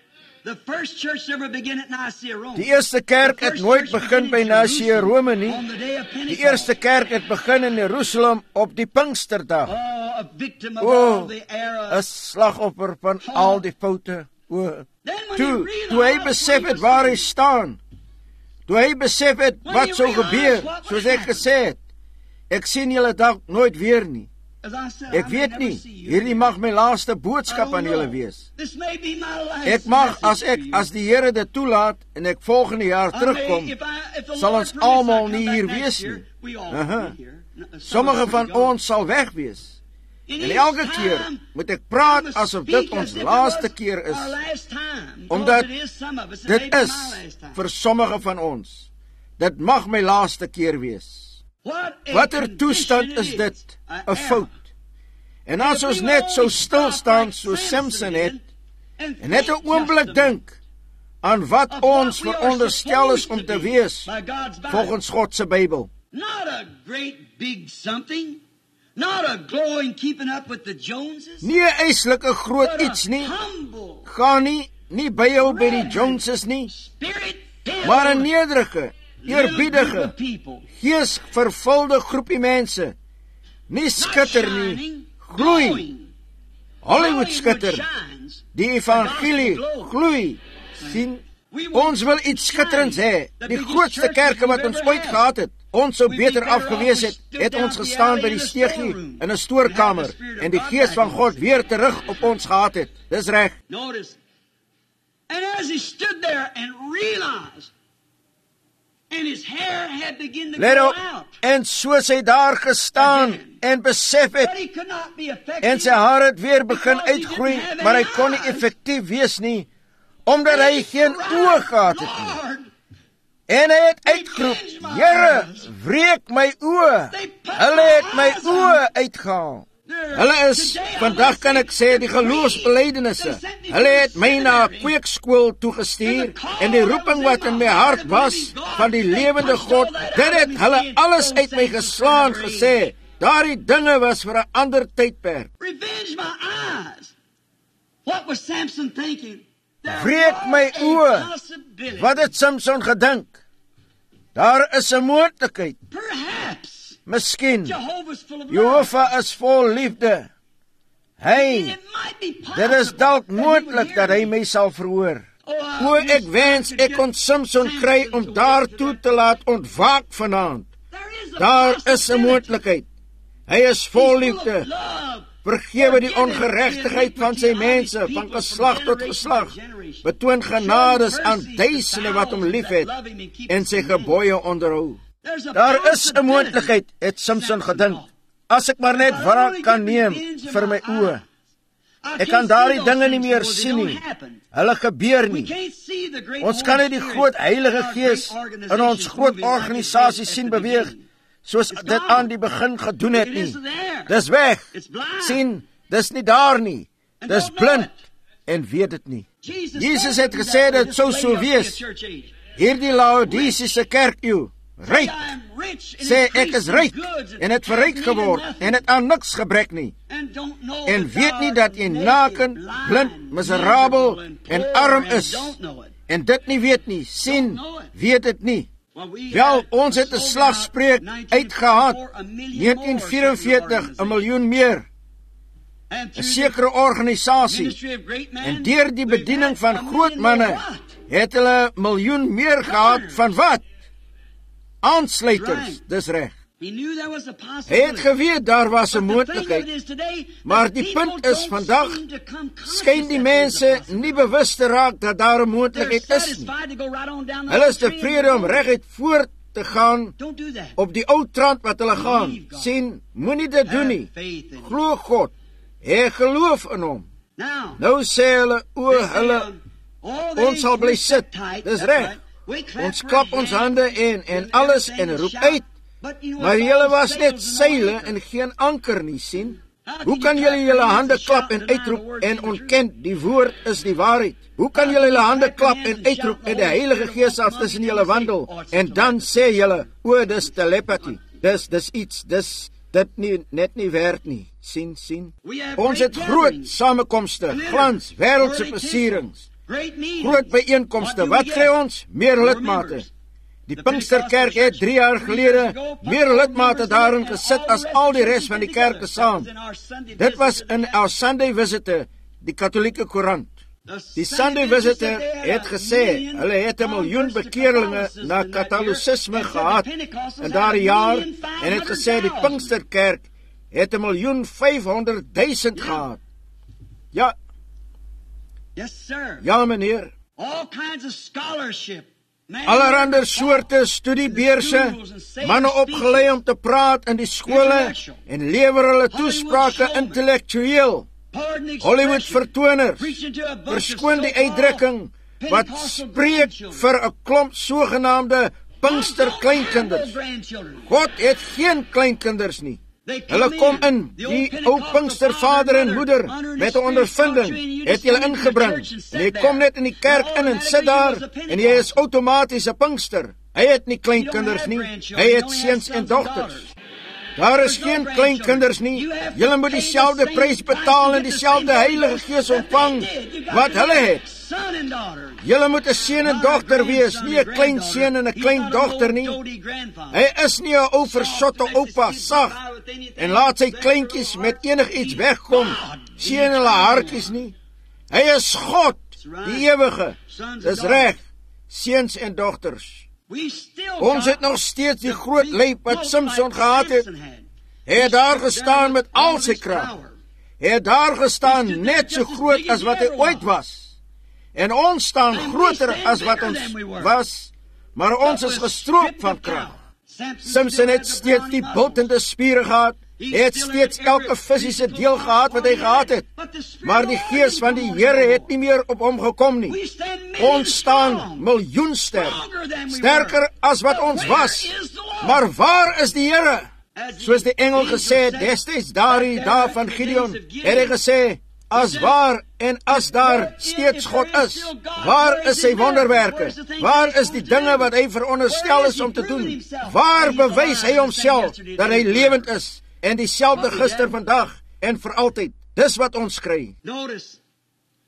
Die eerste kerk het nooit begin by Nicea, Rome nie. Die eerste kerk het begin in Jerusalem op die Pinksterdag. O, 'n slagoffer van al die foute. O, toe, toe hy besef het waar hy staan. Toe hy besef het wat sou gebeur, soos ek gesê het. Ek sien julle dalk nooit weer nie. Ek weet nie, hierdie mag my laaste boodskap aan julle wees. Ek mag, as ek, as die Here dit toelaat, en ek volgende jaar terugkom, sal ons almal nie hier wees nie. Aha. Sommige van ons sal weg wees. En elke keer moet ek praat asof dit ons laaste keer is, omdat dit is vir sommige van ons. Dit mag my laaste keer wees. Watter toestand is dit? 'n Fout. En as ons net so stil staan soos Samson het, en net 'n oomblik dink aan wat ons veronderstel is om te wees volgens God se Bybel. Not a great big something, not a glowing keeping up with the Joneses. Nie 'n eislike groot iets nie. Gaan nie nie by jou by die Joneses nie, maar 'n nederige, eerbiedige, geesvervulde groepie mense. Nie skitter nie, gloei. Hollywood skitter. Die evangelie gloei. Sien, ons wil iets skitterends hê. Die grootste kerke wat ons ooit gehad het. Ons sou beter afgewees het, het ons gestaan by die steegie in 'n stoorkamer en die gees van God weer terug op ons gehad het. Dis reg. And as he stood there and realized, and his hair had begun to Let grow op, out. en soos hy daar gestaan en besef het, But he could not be effective. en sy haar het weer begin uitgroei, maar hy kon nie effektief wees nie, omdat hy geen oë gehad het nie. En hy het uitgeroep, Here, wreek my oë. Hulle het my oë uitgehaal. Hulle is, vandag kan ek sê, die geloofsbelijdenisse. Hulle het my na 'n kweekskool toegestuur, en die roeping wat in my hart was, van die lewende God, dit het hulle alles uit my geslaan gesê. Daardie dinge was vir 'n ander tydperk. Revenge my eyes. What was Samson thinking? Breek my oë. Wat het Samson gedink? Daar is 'n moontlikheid. Perhaps. Miskien. Jehovah's full of love. Jehovah is vol liefde. Hy, It might be possible dit is dalk that he would moontlik hear dat hy me. my sal verhoor. Oh, I O, wish ek wens I could ek get kon Samson Samson kry to om wake daartoe up. te laat ontwaak vanaand. There is a Daar is 'n possibility. moontlikheid. Hy is He's vol full of liefde. love. Vergewe die ongeregtigheid van sy mense, van geslag tot geslag. Betoon genades aan duisende wat hom liefhet en sy gebooie onderhou. Daar is 'n moontlikheid, het Samson gedink. As ek maar net wraak kan neem vir my oë. Ek kan daardie dinge nie meer sien nie. Hulle gebeur nie. Ons kan nie die groot Heilige Gees in ons groot organisasie sien beweeg, soos dit aan die begin gedoen het nie. Dis weg. Sien, dis nie daar nie. Dis blind en weet dit nie. Jesus het gesê dit sou so wees. Hierdie Laodisiese kerk eeu, ryk, sê ek is ryk en het verryk geword en het aan niks gebrek nie. En weet nie dat jy naken, blind, miserabel en arm is. En dit nie weet nie, sien, weet dit nie. Wel, ons het 'n slagspreuk uitgehaal, negentien vyf-en-veertig, 'n miljoen meer. 'n Sekere organisasie. En deur die bediening van groot manne het hulle miljoen meer gehad van wat? Aansluiters, dis reg. Hy het geweet daar was 'n moontlikheid. Maar die punt is vandag skyn die mense nie bewus te raak dat daar 'n moontlikheid is nie. Hulle is tevrede om reguit voort te gaan op die ou trant wat hulle gaan. Sien, moenie dit doen nie. Glo God. Hê geloof in hom. Nou sê hulle, o hulle, ons sal bly sit. Dis reg. Ons klap ons hande en en alles en roep uit. Maar julle was net seile en geen anker nie, sien? Hoe kan julle julle hande klap en uitroep en ontken die woord is die waarheid? Hoe kan julle julle hande klap en uitroep en die Heilige Gees af tussen julle wandel en dan sê julle, o dis telepathie. Dis dis iets, dis dit nie net nie werd nie. Sien, sien. Ons het groot samekomste, glans, wêreldse versierings. Groot byeenkomste. Wat kry ons? Meer lidmate. Die Pinksterkerk het drie jaar gelede meer lidmate daarin gesit as al die res van die kerke saam. Dit was in our Sunday Visitor, die Katholieke koerant. Die Sunday Visitor het gesê, hulle het 'n miljoen bekeerlinge na Katholicisme gehad in daardie jaar, en het gesê die Pinksterkerk het 'n miljoen vyfhonderd duisend gehad. Ja. Ja, meneer. Allerhande soorte studiebeurse, manne opgelei om te praat in die skole en lewer hulle toesprake intellektueel. Hollywood vertoners, verskoon die uitdrukking, wat spreek vir 'n klomp sogenaamde Pinkster kleinkinders. God het geen kleinkinders nie. Hulle kom in, die ou Pinkster vader en moeder met 'n ondervinding het hulle ingebring. En jy kom net in die kerk in en sit daar en jy is outomaties 'n Pinkster. Hy het nie kleinkinders nie, hy het seuns en dogters. Daar is geen kleinkinders nie. Julle moet dieselfde prys betaal en dieselfde Heilige Gees ontvang wat hulle het. Julle moet 'n seun en dogter wees, nie 'n klein seun en 'n klein dogter nie. Hy is nie 'n ou versotte oupa, sag, en laat sy kleintjies met enigiets wegkom, sien hulle hartjies nie. Hy is God, die ewige. Dis reg, seuns en dogters. Ons het nog steeds die groot leep wat Samson gehad het. Hy het daar gestaan met al sy krag. Hy het daar gestaan net so groot as wat hy ooit was. En ons staan groter as wat ons was, maar ons is gestroop van krag. Samson het steeds die bultende spiere gehad. Hy het steeds elke fisiese deel gehad wat hy gehad het. Maar die Gees van die Here het nie meer op hom gekom nie. Ons staan miljoenster, sterker as wat ons was. Maar waar is die Here? Soos die engel gesê het, destyds daardie dae van Gideon, het hy gesê, as waar en as daar steeds God is, waar is sy wonderwerke? Waar is die dinge wat hy veronderstel is om te doen? Waar bewys hy homself dat hy lewend is en dieselfde gister, vandag en vir altyd? Dis wat ons kry.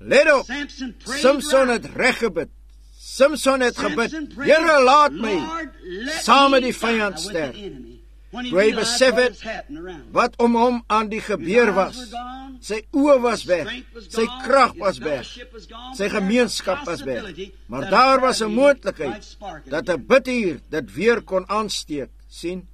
Let op, Samson het reg gebid. Samson het gebid, Here, laat my saam met die vyand sterf. Toe hy besef het wat om hom aan die gebeur was. Sy oë was weg, sy krag was weg, sy gemeenskap was weg. Maar daar was 'n moontlikheid dat 'n bidvuur dit weer kon aansteek, sien?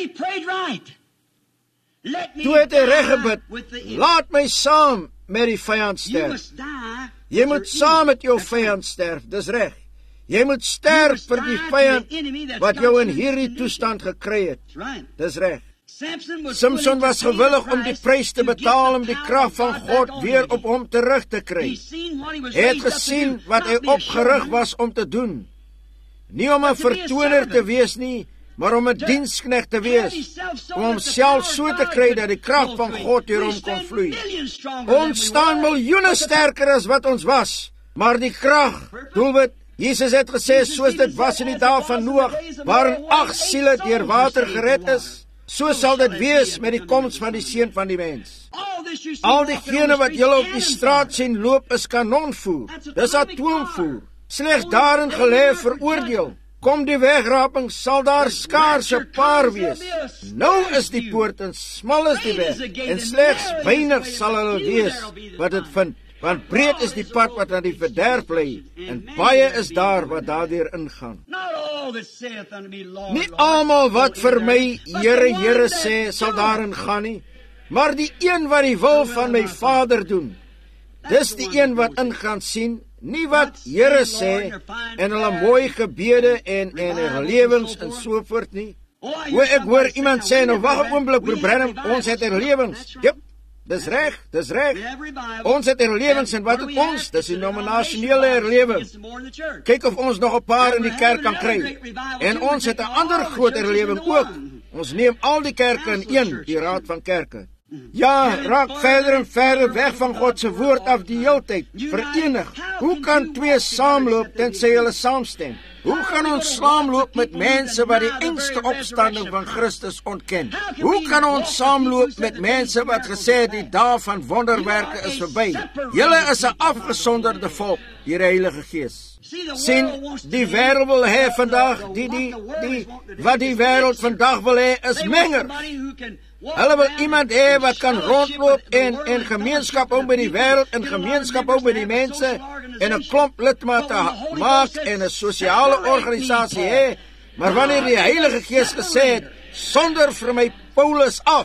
Toe het hy reg gebid, laat my saam met die vyand sterf. Jy moet saam met jou vyand sterf, dis reg. Jy moet sterf vir die vyand wat jou in hierdie toestand gekry het. Dis reg. Samson was gewillig om die prys te betaal om die krag van God weer op hom terug te kry. Hy het gesien wat hy opgerig was om te doen. Nie om 'n vertoner te wees nie, maar om 'n diensknegt te wees, om homself so te kry dat die krag van God deur hom kon vloei. Ons staan miljoene sterker as wat ons was, maar die krag, doelwit, Jesus het gesê, soos dit was in die dae van Noag, waarin agt siele deur water gered is, so sal dit wees met die koms van die Seun van die mens. Al diegene wat julle op die straat sien loop, is kanonvoer, dis atoomvoer, slegs daarin gelê veroordeel. Kom die wegraping, sal daar skaars 'n paar wees. Nou is die poort en smal is die weg, en slegs weinig sal hulle wees wat dit vind. Want breed is die pad wat aan die verderf lei, en baie is daar wat daardeur ingaan. Nie almal wat vir my, Here, Here sê, sal daarin gaan nie, maar die een wat die wil van my Vader doen, dis die een wat ingaan, sien, nie wat Here sê, en hulle mooi gebede en, en herlewings en so voort nie. Hoe ek hoor iemand sê, nou wag 'n oomblik, broer Branham, ons het herlewings. Jep. Dis reg, dis reg. Ons het herlewings en wat het ons? Dis die nominasionele herlewing. Kyk of ons nog 'n paar in die kerk kan kry. En ons het 'n ander groot herlewing ook. Ons neem al die kerke in een, die Raad van Kerke. Ja, raak verder en verder weg van God se woord af die heeltyd. Verenig. Hoe kan twee saamloop tensy hulle saamstem? Hoe kan ons saamloop met mense wat die einste opstanding van Christus ontken? Hoe kan ons saamloop met mense wat gesê het die dae van wonderwerke is verby? Julle is 'n afgesonderde volk, die Heilige Gees. Sien, die wêreld wil hê vandag, die die die wat die wêreld vandag wil hê is menger. Hulle wil iemand hê wat kan rondloop en en gemeenskap hou met die wêreld en gemeenskap hou met die mense en 'n klomp lidmate maak en 'n sosiale organisasie hê, maar wanneer die Heilige Gees gesê het, sonder vir my Paulus af.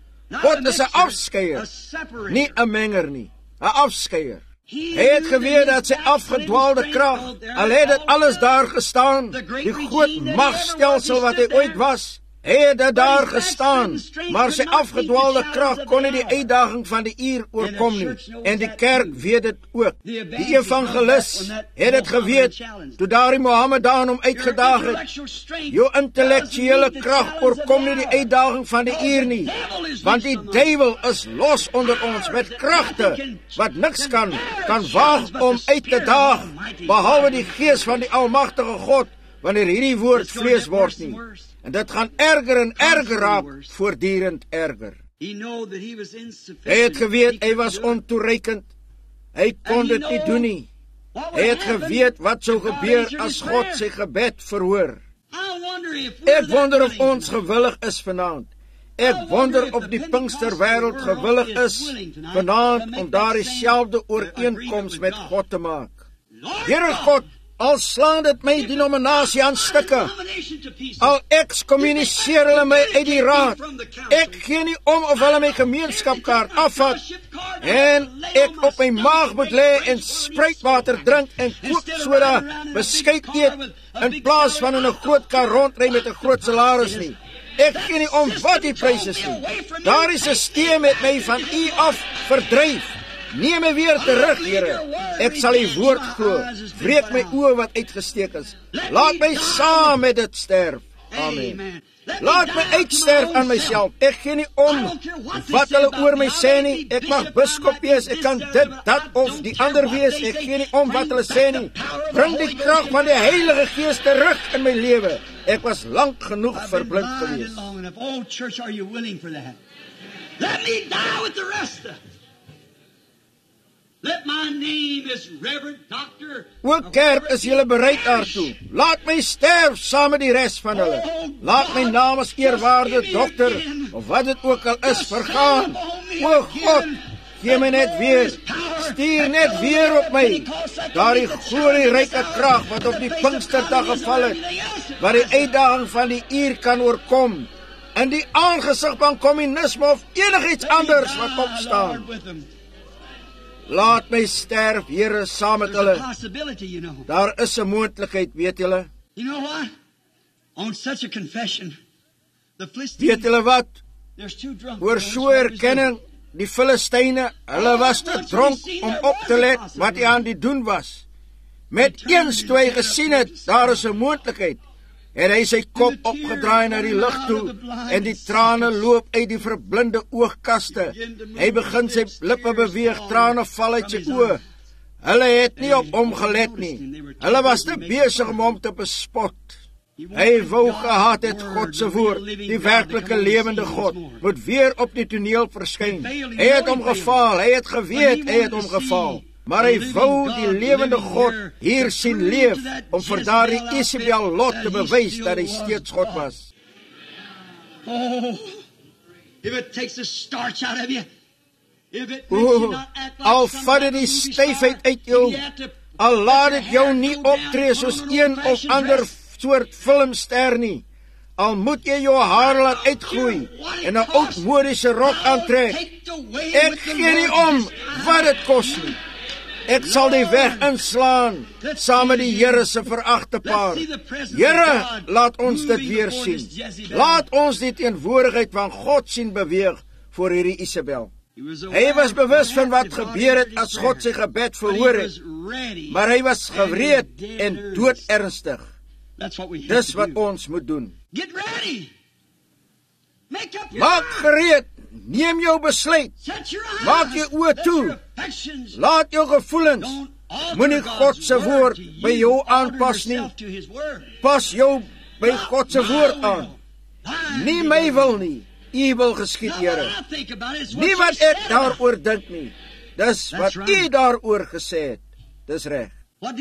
God is 'n afskeier, nie 'n menger nie, 'n afskeier. Hy het geweet dat sy afgedwaalde krag, al het dit alles daar gestaan, die groot magstelsel wat hy ooit was, hy het dit daar gestaan, maar sy afgedwaalde krag kon nie die uitdaging van die uur oorkom nie, en die kerk weet dit ook. Die evangelis het dit geweet, toe daar die Mohammedaan hom uitgedaag het. Jou intellektuele krag oorkom nie die uitdaging van die uur nie, want die duiwel is los onder ons met kragte, wat niks kan, kan waag om uit te daag, behalwe die gees van die almagtige God, wanneer hierdie woord vlees word nie. En dit gaan erger en erger raak, voortdurend erger. Hy het geweet, hy was ontoereikend. Hy kon dit nie doen nie. Hy het geweet wat sou gebeur as God sy gebed verhoor. Ek wonder of ons gewillig is vanaand. Ek wonder of die Pinksterwêreld gewillig is vanaand om daar dieselfde ooreenkoms met God te maak. Here God, al slaan dit my denominasie aan stukke, al excommuniseer hulle my uit die raad, ek gee nie om of hulle my gemeenskapkaart afvat, en ek op my maag moet lê en spruitwater drink en kooksoda beskuit eet, in plaas van in 'n groot kar rondry met 'n groot salaris nie. Ek gee nie om wat die prys is nie. Daar is 'n steem met my van u af verdryf. Neem my weer terug, Here. Ek sal u woord glo. Breek my oë wat uitgesteek is. Laat my saam met dit sterf. Amen. Laat my uitsterf aan myself. Ek gee nie om wat hulle oor my sê nie. Ek mag biskop wees, ek kan dit, dat of die ander wees. Ek gee nie om wat hulle sê nie. Bring die krag van die Heilige Gees terug in my lewe. Ek was lank genoeg verblind gewees. Oh, church, are you willing for that? Let me die with the rest of Let my name is Reverend Doctor. O kerk, is julle bereid daartoe? Laat my sterf saam met die res van hulle. Laat my naam as eerwaarde dokter, of wat dit ook al is, vergaan. O God, gee my net weer, stuur net weer op my, daar die glorieryke krag wat op die Pinksterdag geval het, wat die uitdaging van die uur kan oorkom, in die aangesig van kommunisme of enigiets anders wat opstaan. Laat my sterf, Here, saam met hulle. Daar is 'n moontlikheid, weet julle. Weet julle wat? Oor so erkenning, die Filistyne, hulle was te dronk om op te let wat hy aan die doen was. Met eens toe hy gesien het, daar is 'n moontlikheid, en hy sy kop opgedraai na die lug toe, en die trane loop uit die verblinde oogkaste. Hy begin sy lippe beweeg, trane val uit sy oë. Hulle het nie op hom gelet nie. Hulle was te besig om hom te bespot. Hy wou gehad het God se woord, die werklike lewende God, moet weer op die toneel verskyn. Hy het hom gefaal, hy het geweet, hy het hom gefaal. Maar hy wou die lewende God hier sien leef, om vir daardie Isabel lot te bewys dat hy steeds God was. Oh, if it takes the starch out of you, if it makes O, you not act like al vat dit die styfheid uit jou, al laat dit jou nie optree soos een of ander soort filmster nie, al moet jy jou haar laat uitgroei en 'n oudmodiese rok aantrek, ek gee nie om wat dit kos nie. Ek sal die weg inslaan, saam met die Here se veragte paar. Here, laat ons dit weer sien. Laat ons die teenwoordigheid van God sien beweeg voor hierdie Isabel. Hy was bewus van wat gebeur het as God sy gebed verhoor het, maar hy was gereed en doodernstig. Dis wat ons moet doen. Maak gereed, neem jou besluit, maak jou oë toe, laat jou gevoelens, moenie God se woord by jou aanpas nie, pas jou by God se woord aan, nie my wil nie, u wil geskied, Here, nie wat ek daaroor dink nie, dis wat u daaroor gesê het, dis reg.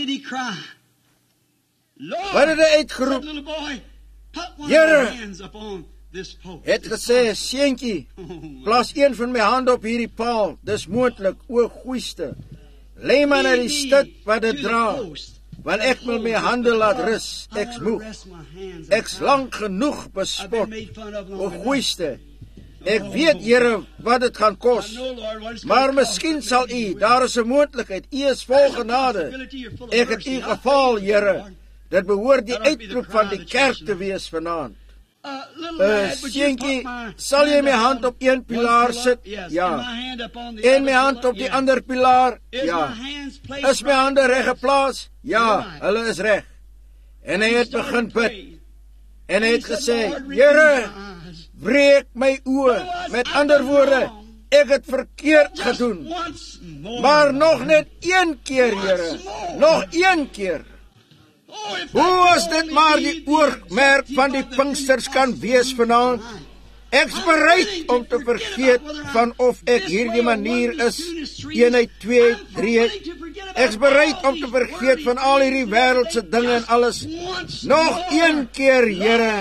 Wat het hy uitgeroep? Here, het gesê, seentjie, plaas een van my hande op hierdie paal, dis moontlik, o goeiste, lê maar na die stit wat dit dra, want ek wil my hande laat rus, ek's moeg, ek's lank genoeg bespot, o goeiste, ek weet, Here, wat dit gaan kos, maar miskien sal u, daar is 'n moontlikheid, u is vol genade, ek het u geval, Here, dit behoort die uitroep van die kerk te wees vanaand. Uh, seentjie, sal jy my hand op een pilaar sit? Ja. En my hand op die ander pilaar? Ja. Is my hande reg geplaas? Ja, hulle is reg. En hy het begin bid. En hy het gesê, Here, breek my oë. Met ander woorde, ek het verkeerd gedoen. Maar nog net een keer, Here. Nog een keer. Hoe as dit maar die oormerk van die Pinksters kan wees vanaand? Ek's bereid om te vergeet van of ek hierdie manier is, eenheid, twee, drie. Ek's bereid om te vergeet van al hierdie wêreldse dinge en alles. Nog een keer, Here.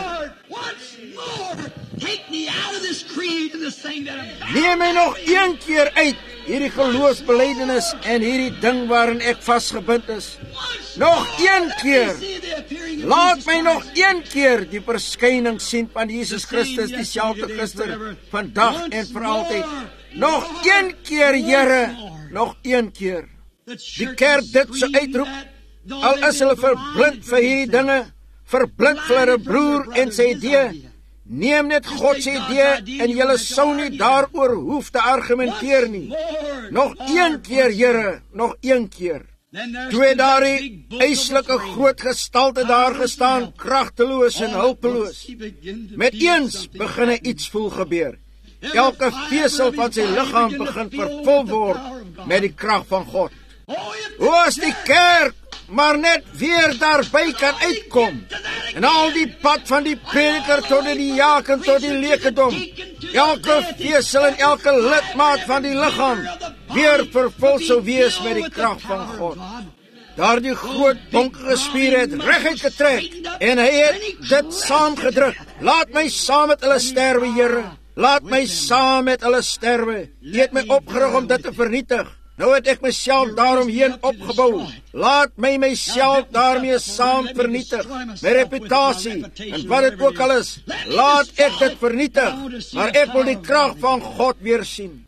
Neem my nog een keer uit, hierdie geloofsbelijdenis en hierdie ding waarin ek vasgebind is. Nog een keer, laat my nog een keer die verskyning sien van Jesus Christus, dieselfde gister, vandag en vir altyd. Nog een keer, Here, nog een keer. Die kerk dit so uitroep, al is hulle verblind vir hierdie dinge, verblind vir hulle broer en sy idee, neem net God se idee en julle sou nie daaroor hoef te argumenteer nie. Nog een keer, Here, nog een keer. Toe het daar die eislike groot gestalte daar gestaan, kragteloos en hulpeloos. Met eens begin hy iets voel gebeur. Elke vesel van sy liggaam begin vervul word met die krag van God. O, as die kerk maar net weer daarby kan uitkom, en al die pad van die prediker tot die diaken tot die lekedom, elke vesel en elke lidmaat van die liggaam weer vervul sou wees met die krag van God. Daardie groot donkere spier het reguit getrek en hy het dit saamgedruk. Laat my saam met hulle sterwe, Here. Laat my saam met hulle sterwe. U het my opgerig om dit te vernietig. Nou het ek myself daaromheen opgebou. Laat my myself daarmee saam vernietig. My reputasie en wat dit ook al is, laat ek dit vernietig. Maar ek wil die krag van God weer sien.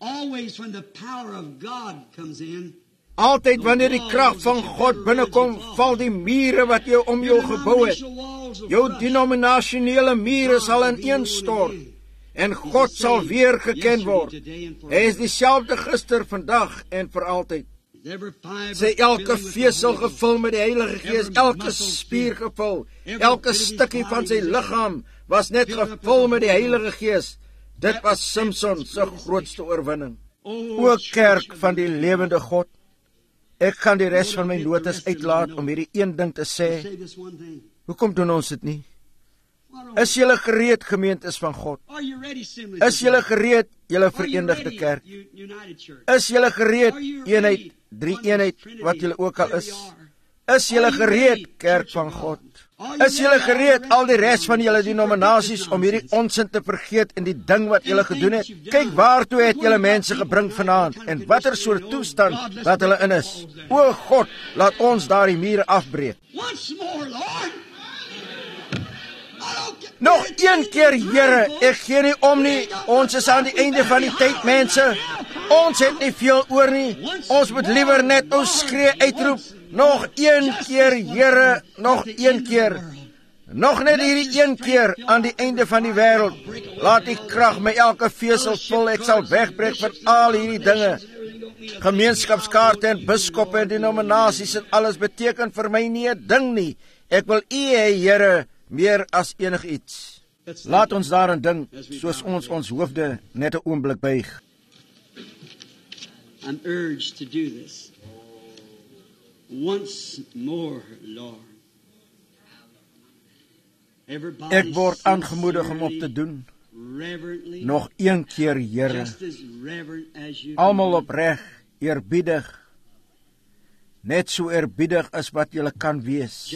Altyd wanneer die krag van God binnekom, val die mure wat jy om jou gebou het. Jou denominasionele mure sal ineenstort. En God sal weer geken word. Hy is dieselfde gister, vandag en vir altyd. Sy elke vesel gevul met die Heilige Gees, elke spier gevul, elke stukkie van sy liggaam was net gevul met die Heilige Gees. Dit was Samson se grootste oorwinning. O kerk van die lewende God, ek gaan die res van my notas uitlaat om hierdie een ding te sê. Hoekom doen ons dit nie? Is julle gereed, gemeentes van God? Is julle gereed, julle verenigde kerk? Is julle gereed, eenheid, drie eenheid, wat julle ook al is? Is julle gereed, kerk van God? Is julle gereed, al die res van julle denominasies, om hierdie onsin te vergeet in die ding wat julle gedoen het? Kyk waartoe het julle mense gebring vanaand, en watter soort toestand dat hulle in is. O God, laat ons daar die mure afbreek. Nog een keer, Here, ek gee nie om nie, ons is aan die einde van die tyd, mense, ons het nie veel oor nie, ons moet liewer net ons skree uitroep, nog een keer, Here, nog een keer, nog net hierdie een keer, aan die einde van die wêreld, laat die krag my elke vesel vul, ek sal wegbreek van al hierdie dinge, gemeenskapskaarte en biskoppe en denominasies en alles beteken vir my nie 'n ding nie, ek wil U hê, Here, meer as enig iets. Laat ons daarin ding, soos ons ons hoofde net 'n oomblik buig. I'm urged to do this. Once more, Lord. Ek word aangemoedig om op te doen. Nog een keer, Here. Almal opreg, eerbiedig. Net so eerbiedig as wat julle kan wees.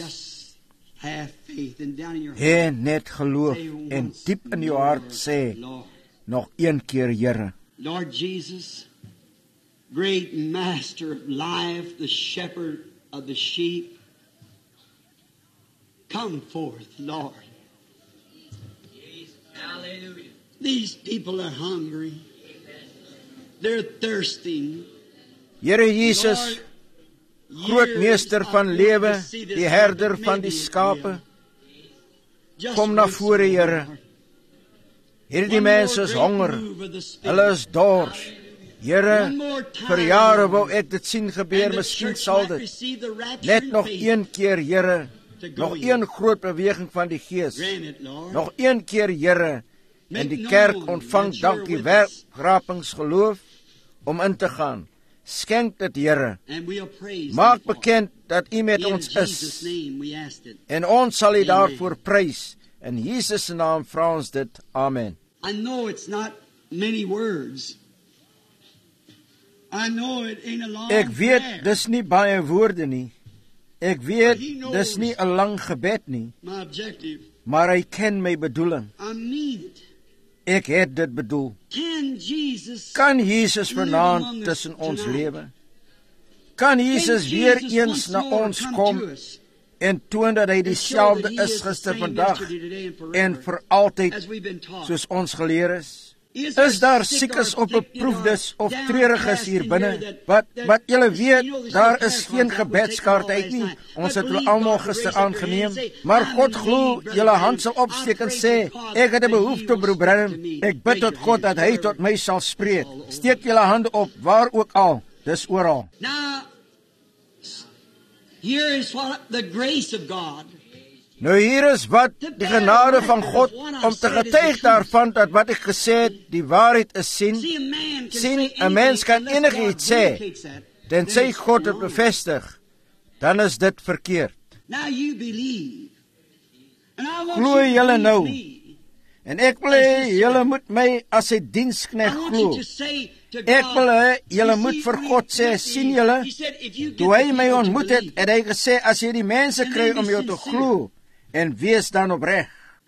Hê net geloof en diep in jou hart sê, nog een keer, Here. Lord Jesus, great master of life, the shepherd of the sheep, come forth, Lord. Hallelujah. These people are hungry. They're thirsting. Here Jesus, groot meester van lewe, die herder van die skape, kom na vore, Here. Hierdie mense is honger, hulle is dors. Here, vir jare wou ek dit sien gebeur, miskien sal dit. Net nog een keer, Here, nog een groot beweging van die Gees. Nog een keer, Here, en die kerk ontvang dankie werkrapings geloof om in te gaan. Skenk dit, Here. Maak bekend dat U met ons is. En ons sal U daarvoor prys. In Jesus se naam vra ons dit. Amen. I know it's not many words. I know it ain't a long Ek weet dis nie baie woorde nie. Ek weet dis nie 'n lang gebed nie. My objective. Maar hy ken my bedoeling. I mean it. Ek het dit bedoel. Can Jesus Kan Jesus vanaand tussen ons lewe? Kan Jesus weer eens na ons kom en toon dat hy dieselfde is gister, vandag en vir altyd, soos ons geleer is? Is daar siekes of beproefdes of treuriges hier binne? Wat, wat julle weet, daar is geen gebedskaart uit nie. Ons het hulle almal gister aangeneem. Maar God glo, julle hand sal opsteek en sê, ek het 'n behoefte, broer Branham. Ek bid tot God dat hy tot my sal spreek. Steek julle hande op, waar ook al. Dis oral. Now, here is what the grace of God. Nou hier is wat die genade van God, om te getuig daarvan dat wat ek gesê het, die waarheid is sien. Sien, 'n mens kan enigiets sê, tensy God het bevestig, dan is dit verkeerd. Glo julle nou, En ek wil hê julle moet my as 'n diensknegt glo. Ek wil hê julle moet vir God sê, sien julle, toe hy my ontmoet het, het hy gesê, as jy die mense kry om jou te glo, en wees dan opreg.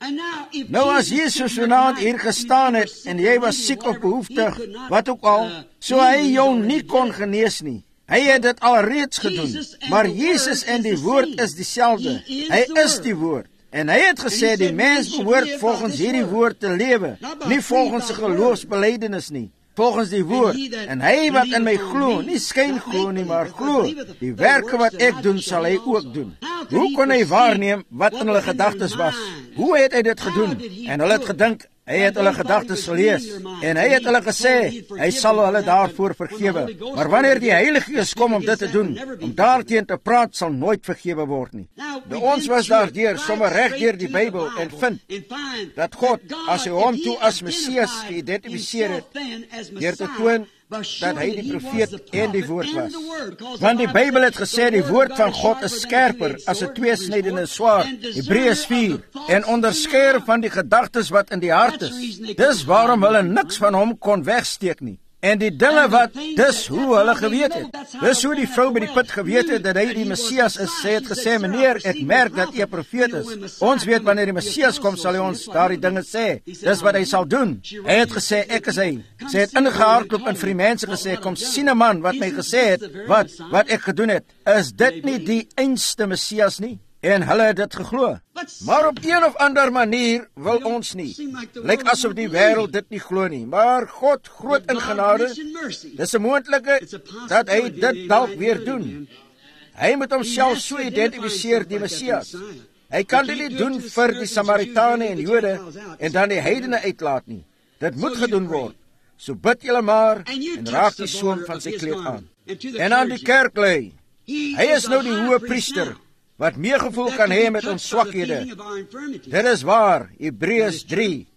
Nou as Jesus vanaand hier gestaan het, en jy was siek of behoeftig, wat ook al, so hy jou nie kon genees nie. Hy het dit al reeds gedoen, maar Jesus en die woord is dieselfde. Hy is die woord. En hy het gesê, die mens behoort volgens hierdie woord te lewe, nie volgens 'n geloofsbelijdenis nie, volgens die woord. En hy wat in my glo, nie skyn glo nie, maar glo, die werke wat ek doen, sal hy ook doen. Hoe kon hy waarneem wat in hulle gedagtes was? Hoe het hy dit gedoen? En hulle het gedink, hy het hulle gedagtes gelees, en hy het hulle gesê, hy sal hulle daarvoor vergewe. Maar wanneer die Heilige Gees kom om dit te doen, om daarteen te praat, sal nooit vergewe word nie. Nou, ons was daardeur, sommer reg deur die Bybel, en vind, dat God, as hy hom toe as Messias geïdentifiseer het, deur te toon, dat hy die profeet en die woord was. Want die Bybel het gesê, die woord van God is skerper as 'n tweesnydende swaard, Hebreërs vier, en onderskeier van die gedagtes wat in die hart is. Dis waarom hulle niks van hom kon wegsteek nie. En die dinge wat, dis hoe hulle geweet het. Dis hoe die vrou by die put geweet het, dat hy die Messias is. Sy het gesê, meneer, ek merk dat hy 'n profeet is. Ons weet, wanneer die Messias kom, sal hy ons daardie dinge sê. Dis wat hy sal doen. Hy het gesê, ek is hy. Sy het ingehardloop en vir die mense gesê, kom sien 'n man wat my gesê het, wat, wat ek gedoen het. Is dit nie die einste Messias nie? En hulle het dit geglo. Maar op een of ander manier wil ons nie. Lyk asof die wêreld dit nie glo nie. Maar God, groot in genade, dis 'n moontlikheid dat hy dit dalk weer doen. Hy moet homself so identifiseer, die Messias. Hy kan dit nie doen vir die Samaritane en Jode en dan die heidene uitlaat nie. Dit moet gedoen word. So bid julle maar en raak die soem van sy kleed aan. En aan die kerk lê, hy is nou die hoë priester, wat meegevoel kan hê met ons swakhede. Dit is waar, Hebreërs drie.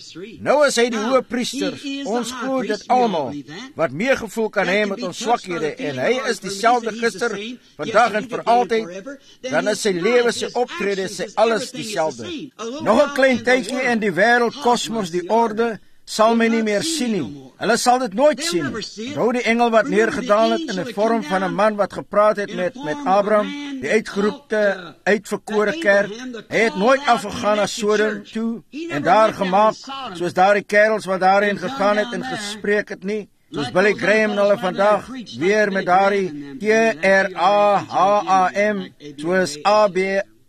Nou is hy die hoë priester, ons glo dit almal, wat meegevoel kan hê met ons swakhede, en hy is dieselfde gister, vandag en vir altyd, dan is sy lewe, sy optrede, sy alles dieselfde. Nog 'n klein tydjie en die wêreld, kosmos, die orde, sal my nie meer sien nie. Hulle sal dit nooit sien. Onthou die engel wat neergedaal het in die vorm van 'n man wat gepraat het met, met Abraham, die uitgeroepte, uitverkore kerk. Hy het nooit afgegaan na Sodom toe en daar gemaak, soos daardie kerels wat daarheen gegaan het en gespreek het nie. Soos Billy Graham hulle vandag, weer met daardie T R A H A M, soos A B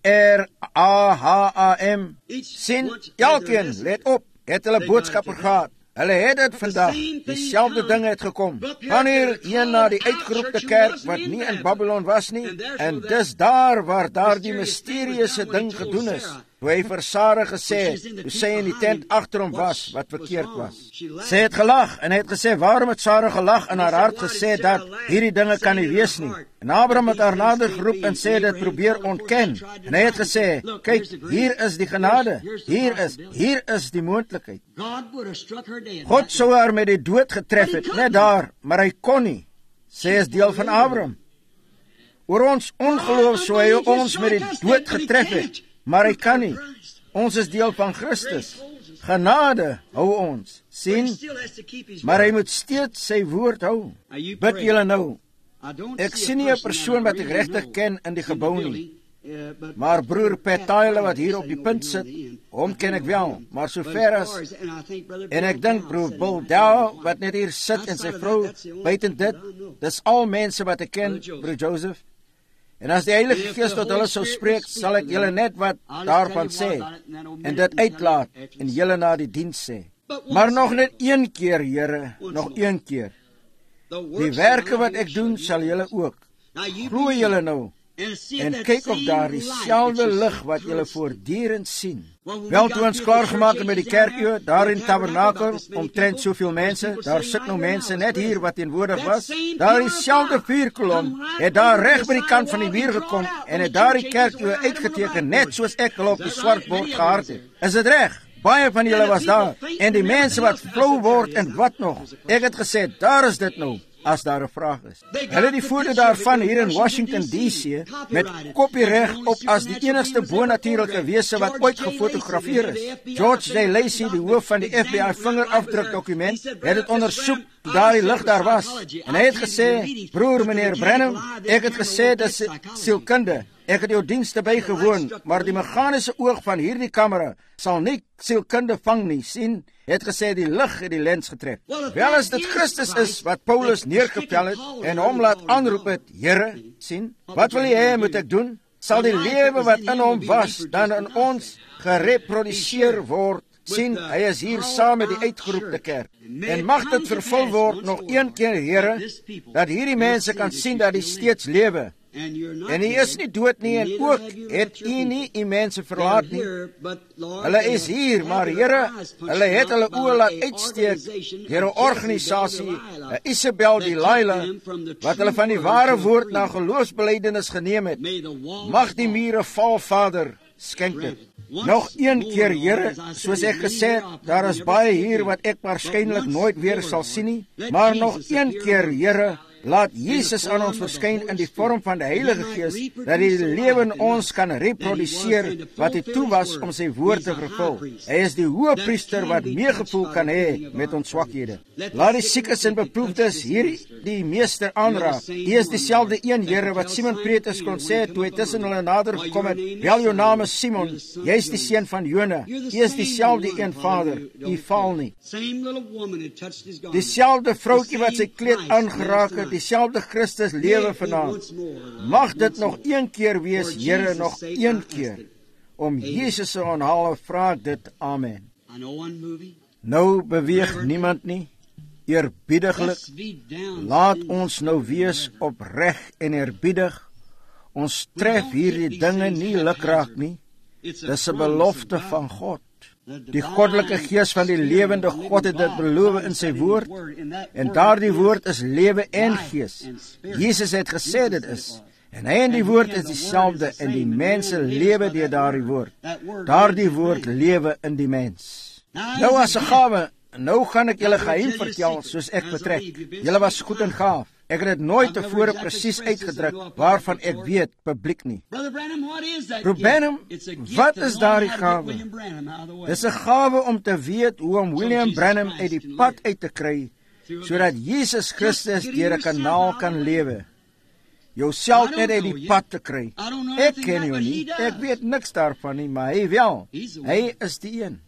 R A H A M. Sien, elkeen, let op, het hulle boodskapper gehad. Hulle het dit vandag, dieselfde dinge het gekom. Wanneer een na die uitgeroepte kerk, wat nie in Babylon was nie, en dis daar waar daar die mysterieuse ding gedoen is, hoe hy vir Sara gesê het, hoe sy in die tent agter hom was, wat verkeerd was. Sy het gelag, en hy het gesê, waarom het Sara gelag in haar hart gesê, dat hierdie dinge kan nie wees nie. En Abraham het haar nader geroep en sê, dit probeer ontken. En hy het gesê, kyk, hier is die genade, hier is, hier is die moontlikheid. God sou haar met die dood getref het, net daar, maar hy kon nie. Sy is deel van Abraham. Oor ons ongeloof sou hy ons met die dood getref het, maar hy kan nie. Ons is deel van Christus. Genade hou ons, sien, maar hy moet steeds sy woord hou. Bid julle nou. Ek sien nie 'n persoon wat ek regtig ken in die gebou nie, maar broer Pat Tyler wat hier op die punt sit, hom ken ek wel, maar so ver as, en ek dink broer Bill Dow wat net hier sit en sy vrou, buiten dit, dis al mense wat ek ken, broer Joseph. En as die Heilige Gees tot hulle sou spreek, sal ek julle net wat daarvan sê, en dit uitlaat, en julle na die diens sê. Maar nog net een keer, Here, nog een keer. Die werke wat ek doen, sal julle ook. Glo julle nou, en kyk of daar dieselfde lig wat julle voortdurend sien. Wel, toe ons klaargemaak met die kerkie, daar in Tabernakel, omtrent soveel mense, daar sit nou mense net hier wat teenwoordig was, daar dieselfde vuurkolom, het daar reg by die kant van die muur gekom, en het daar die kerkie uitgeteken, net soos ek hulle op die swart bord gehard het. Is dit reg? Baie van julle was daar, en die mense wat flou word en wat nog. Ek het gesê, daar is dit nou. as daar 'n vraag is. Hulle het die foto daarvan hier in Washington D C met kopiereg op as die enigste bonatuurlike wese wat ooit gefotografeer is. George J. Lacey, die hoof van die F B I vingerafdrukdokument, het dit ondersoek toe daardie lig daar was. En hy het gesê, broer meneer Branham, ek het gesê dis sielkunde. Ek het jou dienste bygewoon, maar die meganiese oog van hierdie kamera sal nie sielkunde vang nie, sien, het gesê die lig het die lens getrek. Wel as dit Christus is wat Paulus neergetel het en hom laat aanroep het, Here, sien, wat wil jy hê moet ek doen? Sal die lewe wat in hom was dan in ons gereproduseer word? Sien, hy is hier saam met die uitgeroepte kerk. En mag dit vervul word nog een keer, Here, dat hierdie mense kan sien dat hy steeds lewe. En hy is nie dood nie, en ook het u nie die mense verlaat nie. Hulle is hier, maar Here, hulle het hulle oë laat uitsteek deur 'n organisasie, 'n Isabel Delilah, wat hulle van die ware woord na geloofsbelijdenis geneem het. Mag die mure val, Vader, skenk dit. Nog een keer, Here, soos ek gesê het, daar is baie hier wat ek waarskynlik nooit weer sal sien nie, maar nog een keer, Here, laat Jesus aan ons verskyn in die vorm van die Heilige Gees, dat die lewe in ons kan reproduseer wat hy toe was om sy woord te vervul. Hy is die hoëpriester wat meegevoel kan hê met ons swakhede. Laat die siekes en beproefdes hier die meester aanraak. Hy is dieselfde een, Here, wat Simon Petrus kon sê toe hy tussen hulle nader gekom het, wel jou naam is Simon, jy is die seun van Jona. Hy is dieselfde een, Vader, hy val nie. Dieselfde vroutjie wat sy kleed aangeraak het, dieselfde Christus lewe vanaand. Mag dit nog een keer wees, Here, nog een keer. Om Jesus se aanhaal vra ek dit, amen. Nou beweeg niemand nie, eerbiediglik. Laat ons nou wees opreg en eerbiedig. Ons tref hierdie dinge nie lukraak nie. Dis 'n belofte van God. Die goddelike gees van die lewende God het dit beloof in sy woord, en daardie woord is lewe en gees. Jesus het gesê dit is, en hy en die woord is dieselfde, en die mense lewe deur daardie woord. Daardie woord lewe in die mens. Nou as 'n gawe, nou gaan ek julle geheim vertel soos ek betrek. Julle was goed en gaaf. Ek het dit nooit tevore presies uitgedruk waarvan ek weet publiek nie. Broer Branham, wat is daardie gawe? Dis 'n gawe om te weet hoe om William Branham uit die pad uit te kry, sodat Jesus Christus deur 'n kanaal kan lewe. Jouself net uit die pad te kry. Ek ken jou nie, ek weet niks daarvan nie, maar hy wel. Hy is die een.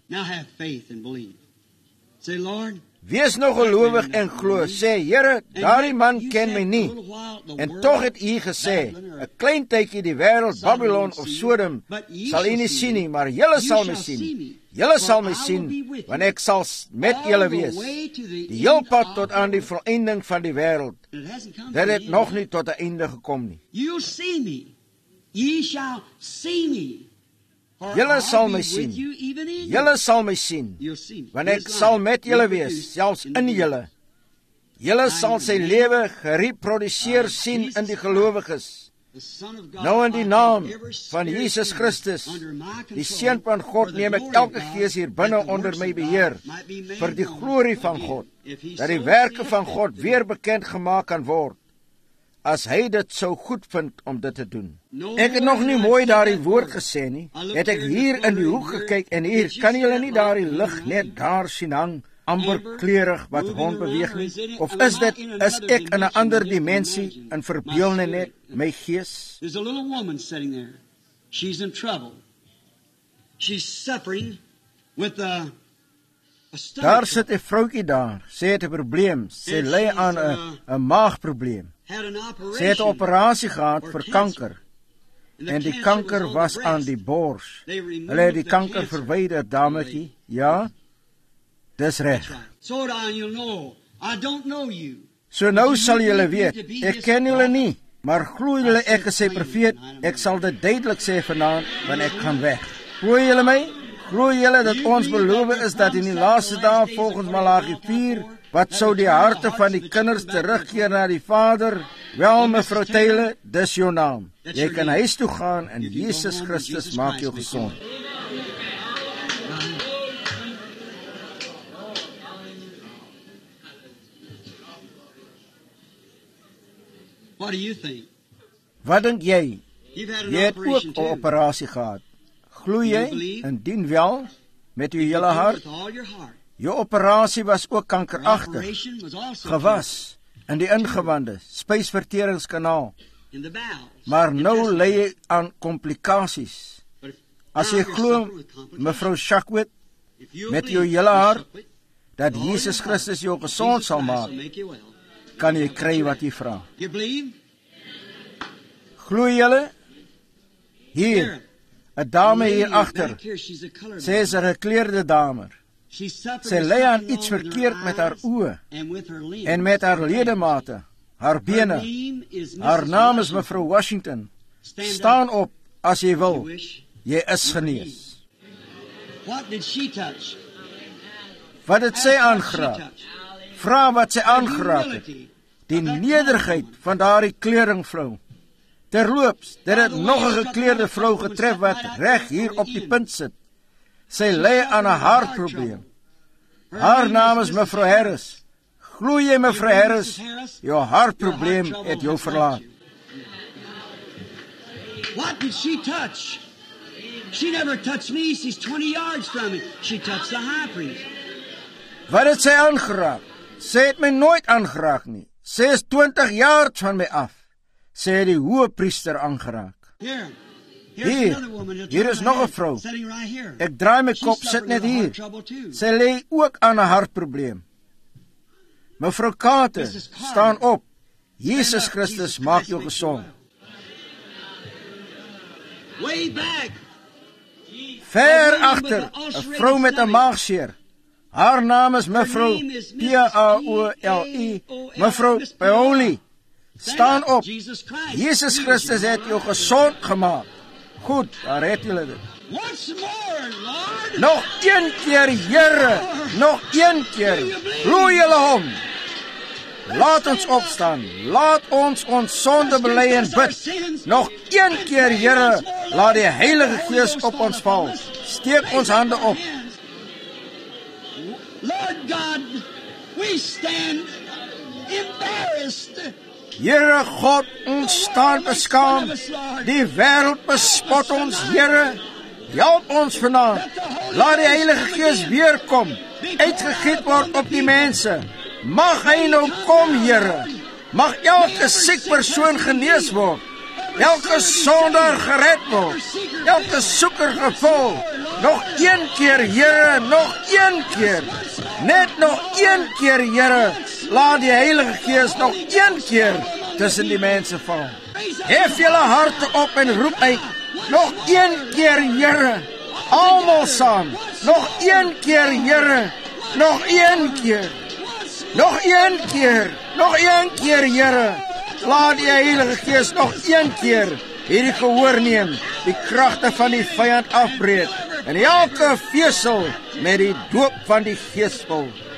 Wees nou gelowig en glo. Sê, Here, daardie man ken my nie. En tog het u gesê, 'n klein tydjie die wêreld, Babylon of Sodom, sal u nie sien nie, maar julle sal my sien. Julle sal my sien, want ek sal met julle wees. Die heel pad tot aan die volëinding van die wêreld. Dit het nog nie tot 'n einde gekom nie. Julle sal my sien. Julle sal my sien, want ek sal met julle wees, selfs in julle. Julle sal sy lewe gereproduseer sien in die gelowiges. Nou in die naam van Jesus Christus, die Seun van God, neem ek elke gees hier binne onder my beheer, vir die glorie van God, dat die werke van God weer bekend gemaak kan word, as hy dit sou goed vind om dit te doen. Ek het nog nie mooi daardie woord gesê nie, het ek hier in die hoek gekyk, en hier, kan julle nie daardie lig net daar sien hang, amper kleurig wat rond beweeg nie, of is dit, is ek in 'n ander dimensie, in verbeelding net, my gees? There's a little woman sitting there. She's in trouble. She's suffering with a, a stomach. Daar sit 'n vroutjie daar, sy het 'n probleem, sy ly aan 'n 'n maagprobleem. Sy het 'n operasie gehad vir kanker, en die kanker was aan die bors. Hulle het die kanker verwyder, dametjie, ja? Dis reg. So nou sal julle weet, ek ken julle nie, maar glo julle ek is sy profeet, ek sal dit duidelik sê vanaand, want ek gaan weg. Glo julle my? Glo julle dat ons beloof is dat in die laaste dae volgens Malagi vier, wat sou die harte van die kinders terugkeer na die Vader? Wel, mevrou Taylor, dis jou naam. Jy kan huis toe gaan en Jesus Christus maak jou gesond. What do you think? Wat dink jy? You've had Jy an het ook operation 'n too. operasie gehad. Glo jy indien wel met jou hele hart? With all your heart. Jou operasie was ook Your kankeragtig, operation was also gewas in die ingewande, spysverteringskanaal. in the bowels. Maar nou lê jy aan komplikasies. But if As now jy you're glo, suffering with complications, mevrou Shakwet, if you met believe, jou hele hart, you suffer, dat with all Jesus your heart, Christus jou gesond Jesus sal Christ maak, will make you well. kan jy kry wat jy vra. You believe? Glo julle? Hier, 'n dame hier agter, Back here, she's a colored sy is 'n gekleurde dame. She suffered Sy with ly aan something iets wrong with verkeerd her met haar eyes oë and with her limbs. en met haar ledemate, haar Her bene. name is Haar Missus naam is Washington. mevrou Washington. Stand Staan up, op as jy you wil. wish. Jy is genees. What did she touch? Wat het sy Ask what she aangeraak? touched. Vra wat sy aangeraak het. Humility. Die nederigheid van daardie kleringvrou. Terloops, dit het nog 'n gekleurde vrou getref wat reg hier op die punt sit. Sy ly aan 'n hartprobleem. Haar naam is mevrou Harris. Glo jy mevrou Harris? Jou hartprobleem het jou verlaat. What did she touch? She never touched me. She's twenty yards from me. She touched the high priest. Wat het sy aangeraak? Sy het my nooit aangeraak nie. Sy is twintig jaar van my af. Sy het die hoëpriester aangeraak. Here. Here's Hier, another woman that's hier is nog 'n vrou. sitting right here. Ek draai my She kop, suffered sit net with a heart hier. trouble too. Sy lê ook aan 'n hartprobleem. Mevrou Carter, staan op. Jesus Christus maak jou gesond. Way back. Ver agter, 'n vrou met 'n maagseer. Haar naam is mevrou P A O L I, mevrou Paoli. Staan op. Jesus Christ. Jesus Christus het jou gesond gemaak. Goed, daar het julle dit. Once more, Lord. Nog een keer, Here, nog een keer. Glo julle hom. Laat ons opstaan. Laat ons ons sonde bely en bid. Nog een keer, Here, laat die Heilige Gees op ons val. Steek ons hande op. Lord God, we stand embarrassed. Here God, ons staan beskaam. Die wêreld bespot ons, Here. Help ons vanaand. Laat die Heilige Gees weer kom. Uitgegiet word op die mense. Mag hy nou kom, Here. Mag elke siek persoon genees word. Elke sondaar gered word. Elke soeker gevul. Nog een keer, Here, nog een keer. Net nog een keer, Here. Laat die Heilige Gees nog een keer tussen die mense val. Hef julle harte op en roep uit. Nog een keer, Here. Almal saam. Nog een keer, Here. Nog een keer. Nog een keer. Nog een keer, Here. Laat die Heilige Gees nog een keer hierdie gehoor neem. Die kragte van die vyand afbreek. En elke vesel met die doop van die Gees vul.